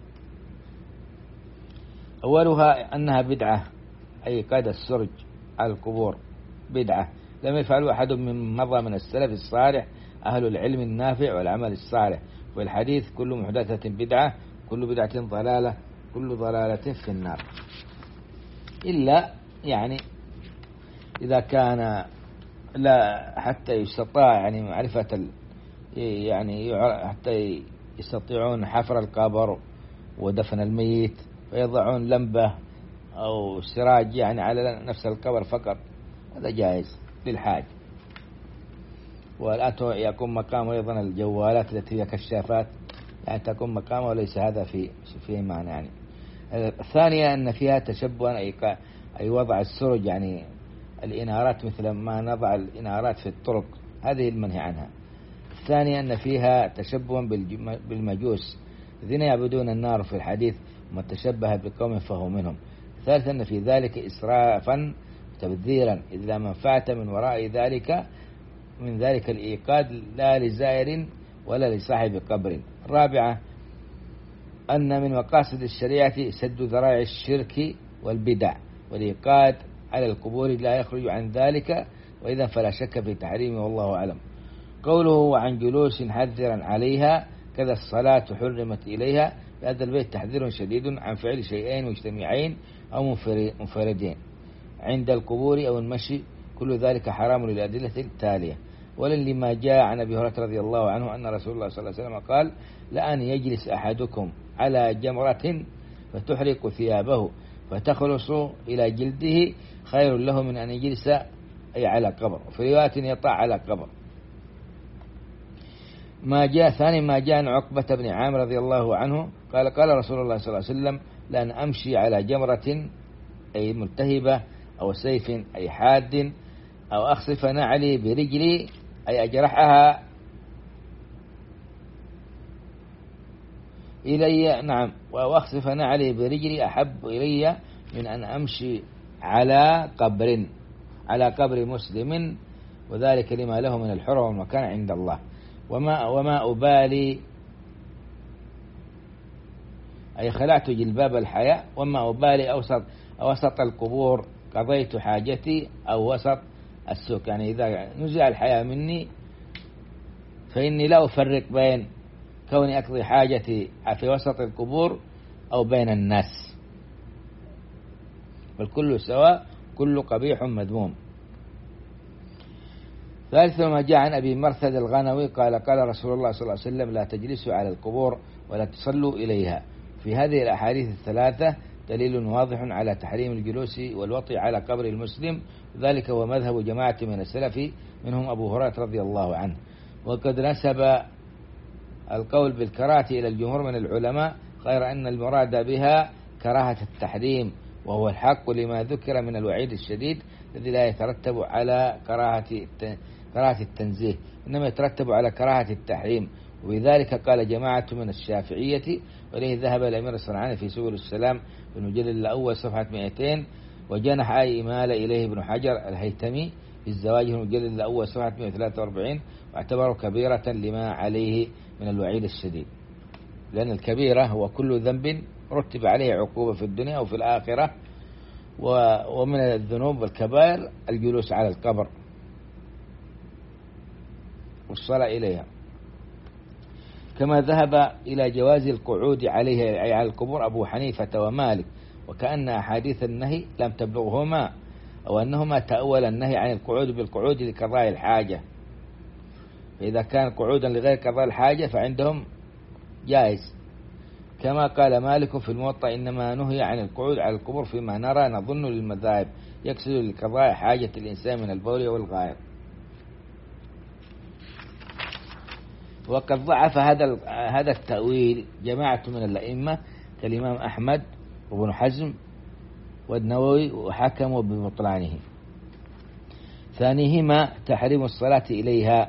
أولها أنها بدعة، أي إيقاد السرج على القبور بدعة لم يفعله أحد من مضى من السلف الصالح أهل العلم النافع والعمل الصالح. والحديث كل محدثة بدعة، كل بدعة ضلالة، كل ضلالة في النار. إلا يعني إذا كان لا حتى يستطاع يعني معرفة يعني حتى يستطيعون حفر القبر ودفن الميت، فيضعون لمبة أو سراج يعني على نفس القبر فقط، هذا جائز للحاج. والآن يكون مقام أيضا الجوالات التي هي كشافات، يعني تكون مقامه، وليس هذا فيه معنى. يعني الثانية أن فيها تشبها، أي وضع السرج يعني الإنارات مثل ما نضع الإنارات في الطرق، هذه المنهي عنها. الثانية أن فيها تشبها بالمجوس الذين يعبدون النار في الحديث، ومن تشبه بقوم فهو منهم. الثالثة أن في ذلك إسرافا تبذيرا، إذ لا منفعة من وراء ذلك من ذلك الإيقاد لا لزائر ولا لصاحب قبر. الرابعة أن من مقاصد الشريعة سد ذرائع الشرك والبدع، والإيقاد على القبور لا يخرج عن ذلك، وإذا فلا شك في تحريمه والله أعلم. قوله وعن جلوس حذرا عليها، كذا الصلاة حرمت إليها، هذا البيت تحذير شديد عن فعل شيئين مجتمعين أو منفردين عند القبور أو المشي، كل ذلك حرام للأدلة التالية. ولن لما جاء عن أبي هريرة رضي الله عنه أن رسول الله صلى الله عليه وسلم قال لأن يجلس أحدكم على جمرة فتحرق ثيابه فتخلص إلى جلده خير له من أن يجلس أي على قبر، وفي رواية يطع على قبر. ما جاء عن عقبة بن عامر رضي الله عنه قال رسول الله صلى الله عليه وسلم لأن أمشي على جمرة أي ملتهبة أو سيف أي حاد أو أخصف نعلي برجلي أي أجرحها إلي، نعم، وأخصف نعلي برجلي أحب إلي من أن أمشي على قبر مسلم، وذلك لما له من الحرمة والمكان عند الله. وما أبالي أي خلعت جلباب الحياء، وما أبالي أوسط القبور قضيت حاجتي أو وسط السوق، يعني إذا نزع الحياء مني فإني لا أفرق بين كوني أقضي حاجتي في وسط القبور أو بين الناس، والكل سواء، كل قبيح مذموم. ثالثا ما جاء عن أبي مرثد الغنوي قال رسول الله صلى الله عليه وسلم لا تجلسوا على القبور ولا تصلوا إليها. في هذه الأحاديث الثلاثة دليل واضح على تحريم الجلوس والوطي على قبر المسلم، ذلك هو مذهب جماعة من السلف منهم أبو هريرة رضي الله عنه. وقد نسب القول بالكراهة إلى الجمهور من العلماء، غير أن المراد بها كراهة التحريم، وهو الحق لما ذكر من الوعيد الشديد الذي لا يترتب على كراهة التنزيه، إنما يترتب على كراهة التحريم. وبذلك قال جماعة من الشافعية، وإليه ذهب الأمير الصنعاني في سبل السلام في المجلد الأول صفحة 200. وجنح أي إمالة إليه ابن حجر الهيثمي في الزواج في المجلد الأول صفحة 143، واعتبره كبيرة لما عليه من الوعيد الشديد، لأن الكبيرة هو كل ذنب رتب عليه عقوبة في الدنيا أو في الآخرة، ومن الذنوب والكبائر الجلوس على القبر والصلاة إليها. كما ذهب إلى جواز القعود عليه أي على القبور أبو حنيفة ومالك، وكأن أحاديث النهي لم تبلغهما، أو أنهما تأول النهي عن القعود بالقعود لقضاء الحاجة، فإذا كان قعودا لغير قضاء الحاجة فعندهم جائز. كما قال مالك في الموطأ إنما نهي عن القعود على القبور فيما نرى نظن للمذاهب يقصد لقضاء حاجة الإنسان من البول والغائط. وقد ضعف هذا التأويل جماعة من الأئمة كالإمام أحمد وابن حزم والنووي، وحكموا ببطلانه. ثانيهما تحريم الصلاة إليها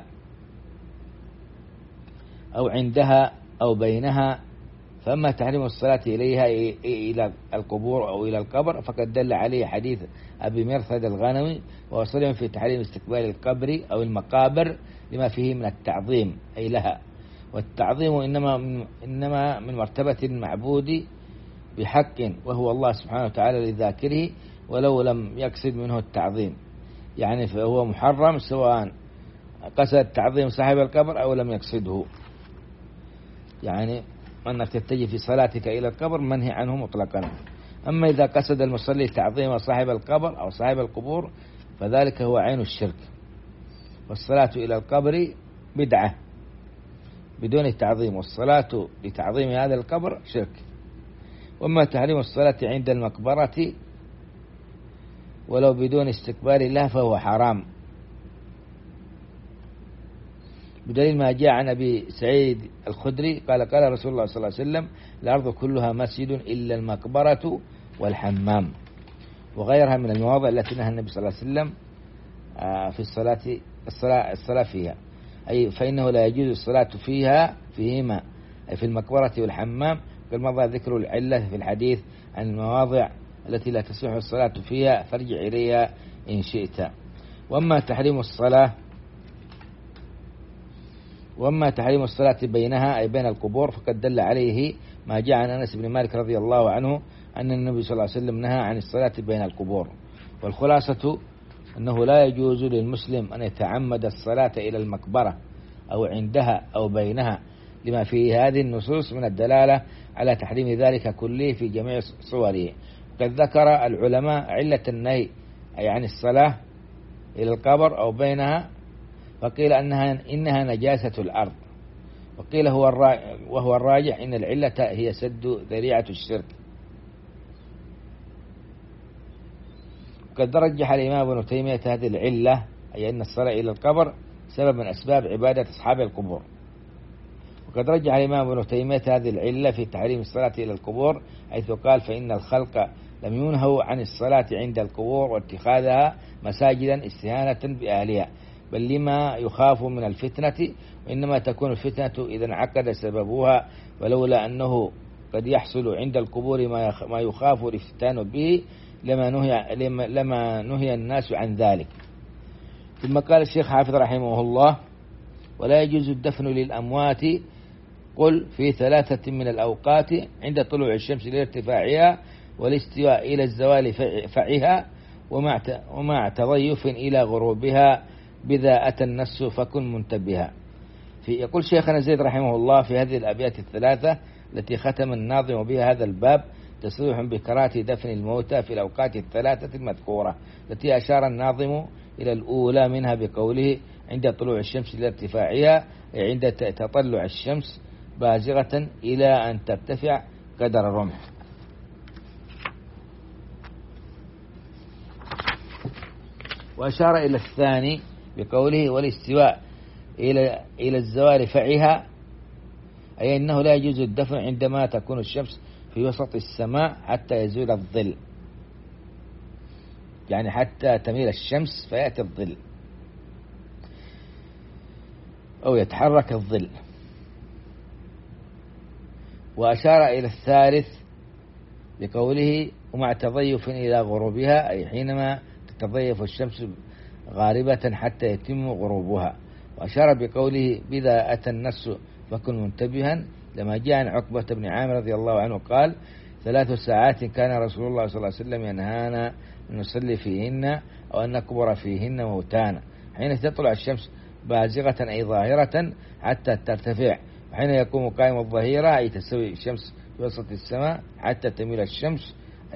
أو عندها أو بينها. فأما تحريم الصلاة إليها إلى القبور أو إلى القبر فقد دل عليه حديث أبي مرثد الغنوي وصريح في تحريم استقبال القبر أو المقابر لما فيه من التعظيم أي لها، والتعظيم إنما من مرتبة المعبود بحق وهو الله سبحانه وتعالى لذاكره، ولو لم يقصد منه التعظيم يعني فهو محرم سواء قصد تعظيم صاحب القبر أو لم يقصده. يعني أنك تتجه في صلاتك إلى القبر منهي عنه مطلقا. أما إذا قصد المصلي تعظيم صاحب القبر أو صاحب القبور فذلك هو عين الشرك، والصلاة إلى القبر بدعة بدون التعظيم، والصلاة لتعظيم هذا القبر شرك. وأما تحريم الصلاة عند المقبرة ولو بدون استقبال الله فهو حرام، بدليل ما جاء عن أبي سعيد الخدري قال رسول الله صلى الله عليه وسلم الأرض كلها مسجد إلا المقبرة والحمام، وغيرها من المواضع التي نهى النبي صلى الله عليه وسلم في الصلاة فيها، أي فإنه لا يجوز الصلاة فيهما أي في المقبرة والحمام. قد مضى ذكر العلة في الحديث عن المواضع التي لا تصح الصلاة فيها فارجع إليها إن شئت. وأما تحريم الصلاة بينها أي بين القبور فقد دل عليه ما جاء عن أنس بن مالك رضي الله عنه أن النبي صلى الله عليه وسلم نهى عن الصلاة بين القبور. والخلاصة أنه لا يجوز للمسلم أن يتعمد الصلاة إلى المقبرة أو عندها أو بينها لما فيه هذه النصوص من الدلالة على تحريم ذلك كله في جميع صوره. وقد ذكر العلماء علة النهي أي عن الصلاة إلى القبر أو بينها، فقيل إنها نجاسة الأرض، وقيل وهو الراجح إن العلة هي سد ذريعة الشرك. وقد رجح الإمام ابن تيمية هذه العلة أي أن الصلاة إلى القبر سبب من أسباب عبادة أصحاب القبور. وقد رجح الإمام ابن تيمية هذه العلة في تحريم الصلاة إلى القبور حيث قال فإن الخلق لم ينهوا عن الصلاة عند القبور واتخاذها مساجدا استهانة بأهلها، بل لما يخاف من الفتنة، وإنما تكون الفتنة إذا انعقد سببها، ولولا أنه قد يحصل عند القبور ما يخاف الافتتان به لما نهي الناس عن ذلك. ثم قال الشيخ حافظ رحمه الله ولا يجوز الدفن للأموات قل في 3 من الأوقات عند طلوع الشمس لارتفاعها والاستواء إلى الزوال فعها ومع تضيف إلى غروبها بذا أتى النص فكن منتبها. يقول شيخنا زيد رحمه الله في هذه الأبيات 3 التي ختم الناظم بها هذا الباب تصريح بكراهة دفن الموتى في الأوقات 3 المذكورة التي أشار الناظم إلى الأولى منها بقوله عند طلوع الشمس لارتفاعها، عند تطلع الشمس بازغة إلى أن ترتفع قدر الرمح. وأشار إلى الثاني بقوله والاستواء إلى الزوال فعها، أي أنه لا يجوز الدفن عندما تكون الشمس في وسط السماء حتى يزول الظل، يعني حتى تميل الشمس فيأتي الظل أو يتحرك الظل. وأشار إلى الثالث بقوله ومع تضيف إلى غروبها، أي حينما تتضيف الشمس غاربة حتى يتم غروبها. وأشار بقوله بذا أتى النص فكن منتبها، لما جاء عن عقبة بن عامر رضي الله عنه قال 3 ساعات كان رسول الله صلى الله عليه وسلم ينهانا أن نصلي فيهن أو أن نكبر فيهن موتانا، حين تطلع الشمس بازغة أي ظاهرة حتى ترتفع، وحين يقوم قائم الظهيرة أي تستوي الشمس في وسط السماء حتى تميل الشمس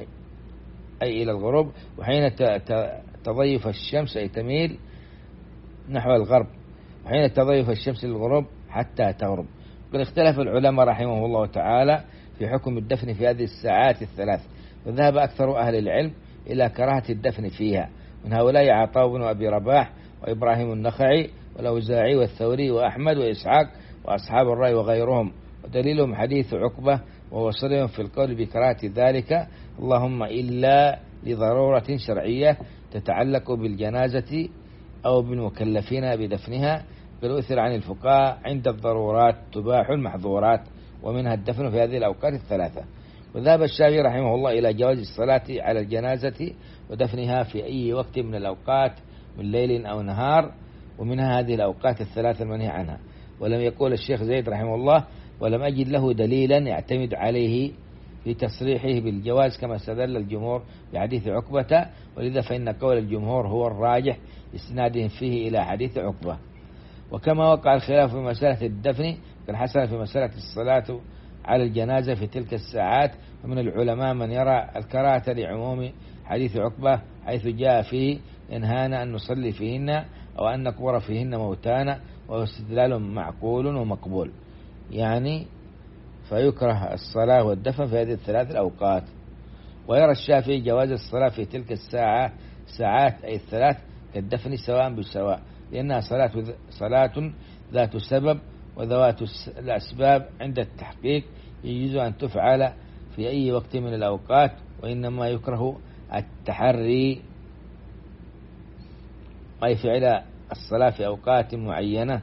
أي إلى الغروب، وحين تضيف الشمس أي تميل نحو الغرب، وحين تضيف الشمس للغروب حتى تغرب. قد اختلف العلماء رحمه الله تعالى في حكم الدفن في هذه الساعات الثلاث، وذهب أكثر أهل العلم إلى كراهة الدفن فيها، من هؤلاء عطاء بن أبي رباح وإبراهيم النخعي والأوزاعي والثوري وأحمد وإسحاق وأصحاب الرأي وغيرهم، ودليلهم حديث عقبة وهو صريح في القول بكراهة ذلك، اللهم إلا لضرورة شرعية تتعلق بالجنازة أو بالمكلفين بدفنها، بل أثر عن الفقهاء عند الضرورات تباح المحظورات، ومنها الدفن في هذه الأوقات الثلاثة. وذهب الشافعي رحمه الله إلى جواز الصلاة على الجنازة ودفنها في أي وقت من الأوقات من ليل أو نهار، ومنها هذه الأوقات الثلاثة المنهي عنها. ولم يقول الشيخ زيد رحمه الله ولم أجد له دليلا يعتمد عليه في تصريحه بالجواز كما استدل الجمهور بحديث عقبة، ولذا فإن قول الجمهور هو الراجح استنادهم فيه إلى حديث عقبة. وكما وقع الخلاف في مسألة الدفن كان حصل في مسألة الصلاة على الجنازة في تلك الساعات، ومن العلماء من يرى الكراهة لعموم حديث عقبة حيث جاء فيه ينهانا أن نصلي فيهن أو أن نقبر فيهن موتانا، وهو استدلال معقول ومقبول، يعني فيكره الصلاة والدفن في هذه الثلاث الأوقات. ويرى الشافعي جواز الصلاة في تلك ساعات أي الثلاث كالدفن سواء بسواء، لأنها صلاة ذات سبب، وذوات الأسباب عند التحقيق يجوز أن تفعل في أي وقت من الأوقات، وإنما يكره التحري أي فعل الصلاة في أوقات معينة.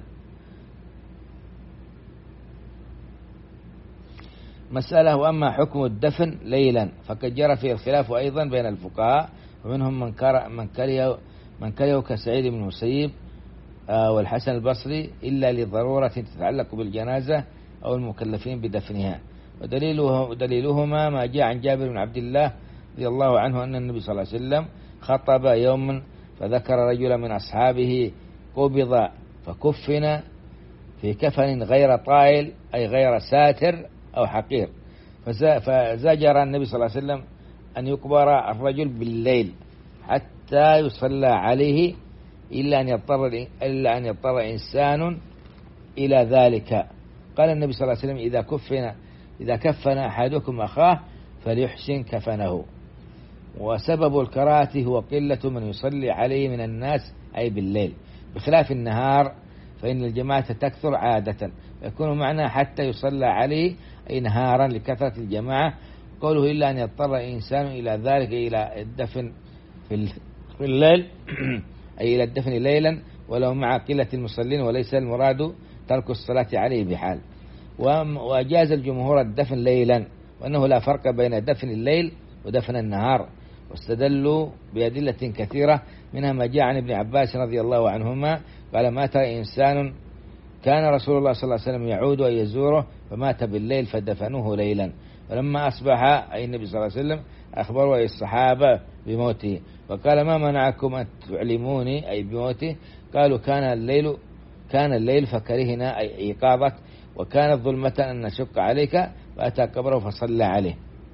مسألة. وأما حكم الدفن ليلا فقد جرى فيه الخلاف أيضا بين الفقهاء، ومنهم من كره كسعيد بن المسيب والحسن البصري إلا لضرورة تتعلق بالجنازة أو المكلفين بدفنها. ودليلهما ما جاء عن جابر بن عبد الله رضي الله عنه أن النبي صلى الله عليه وسلم خطب يوما فذكر رجلا من أصحابه قبض فكفن في كفن غير طائل أي غير ساتر أو حقير، فزجر النبي صلى الله عليه وسلم أن يقبر الرجل بالليل حتى يصلى عليه إلا أن يضطر إنسان إلى ذلك. قال النبي صلى الله عليه وسلم إذا كفن أحدكم أخاه فليحسن كفنه. وسبب الكراهة هو قلة من يصلي عليه من الناس أي بالليل، بخلاف النهار فإن الجماعة تكثر عادة، يكون معنا حتى يصلى عليه أي نهارا لكثرة الجماعة. قوله إلا أن يضطر إنسان إلى ذلك إلى الدفن في الليل أي إلى الدفن ليلا ولو مع قلة المصلين، وليس المراد ترك الصلاة عليه بحال. وأجاز الجمهور الدفن ليلا، وأنه لا فرق بين دفن الليل ودفن النهار، واستدلوا بأدلة كثيرة منها ما جاء عن ابن عباس رضي الله عنهما قال مات إنسان كان رسول الله صلى الله عليه وسلم يعود ويزوره فمات بالليل فدفنوه ليلا، ولما أصبح أي النبي صلى الله عليه وسلم أخبروا الصحابة بموته، وقال ما منعكم أن تعلموني أي بموته؟ قالوا كان الليل فكرهنا أي إيقاظك، وكانت ظلمة أن نشق عليك، فأتى قبره فصلى عليه.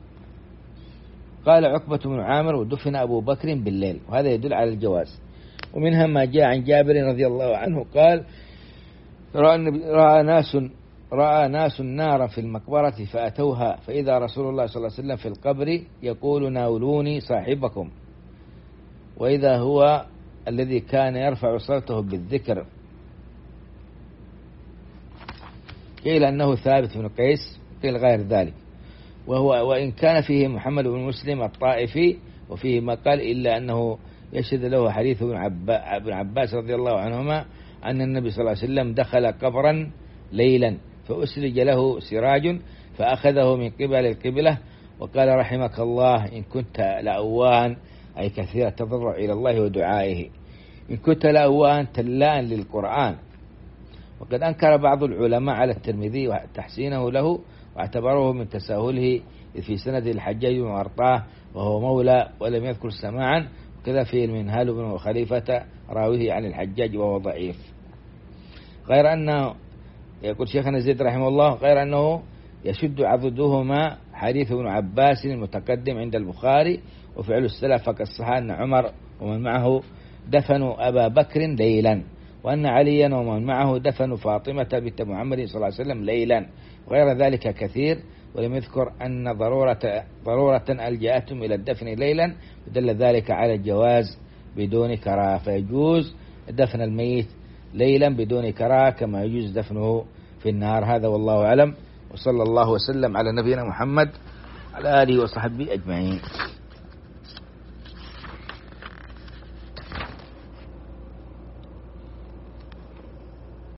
قال عقبة بن عامر ودفن أبو بكر بالليل، وهذا يدل على الجواز. ومنها ما جاء عن جابر رضي الله عنه قال رأى ناس نارا في المقبرة فأتوها فإذا رسول الله صلى الله عليه وسلم في القبر يقول ناولوني صاحبكم، وإذا هو الذي كان يرفع صوته بالذكر. قيل أنه ثابت بن قيس، قيل غير ذلك، وإن كان فيه محمد بن مسلم الطائفي وفيه ما قال إلا أنه يشهد له حديث ابن عباس رضي الله عنهما أن النبي صلى الله عليه وسلم دخل قبرا ليلا فأسرج له سراج فأخذه من قبل القبلة وقال رحمك الله: إن كنت لأواها أي كثير التضرع إلى الله ودعائه، إن كنت لأواها تلاء للقرآن. وقد أنكر بعض العلماء على الترمذي تحسينه له واعتبروه من تساهله في سند الحجاج بن أرطاه وهو مولى ولم يذكر سماعا، وكذا في المنهال بن خليفة راويه عن الحجاج وهو ضعيف. غير أنه يقول شيخنا زيد رحمه الله غير أنه يشد عضدهما حديث ابن عباس المتقدم عند البخاري وفعل السلف كالصحابة أن عمر ومن معه دفنوا أبا بكر ليلا، وأن عليا ومن معه دفنوا فاطمة بنت محمد صلى الله عليه وسلم ليلا، وغير ذلك كثير. ولم يذكر أن ضرورة ألجأتهم إلى الدفن ليلا، ودل ذلك على الجواز بدون كراهة، فيجوز دفن الميت ليلا بدون كراهة كما يجوز دفنه في النهار. هذا والله أعلم، وصلى الله وسلم على نبينا محمد على آله وصحبه أجمعين.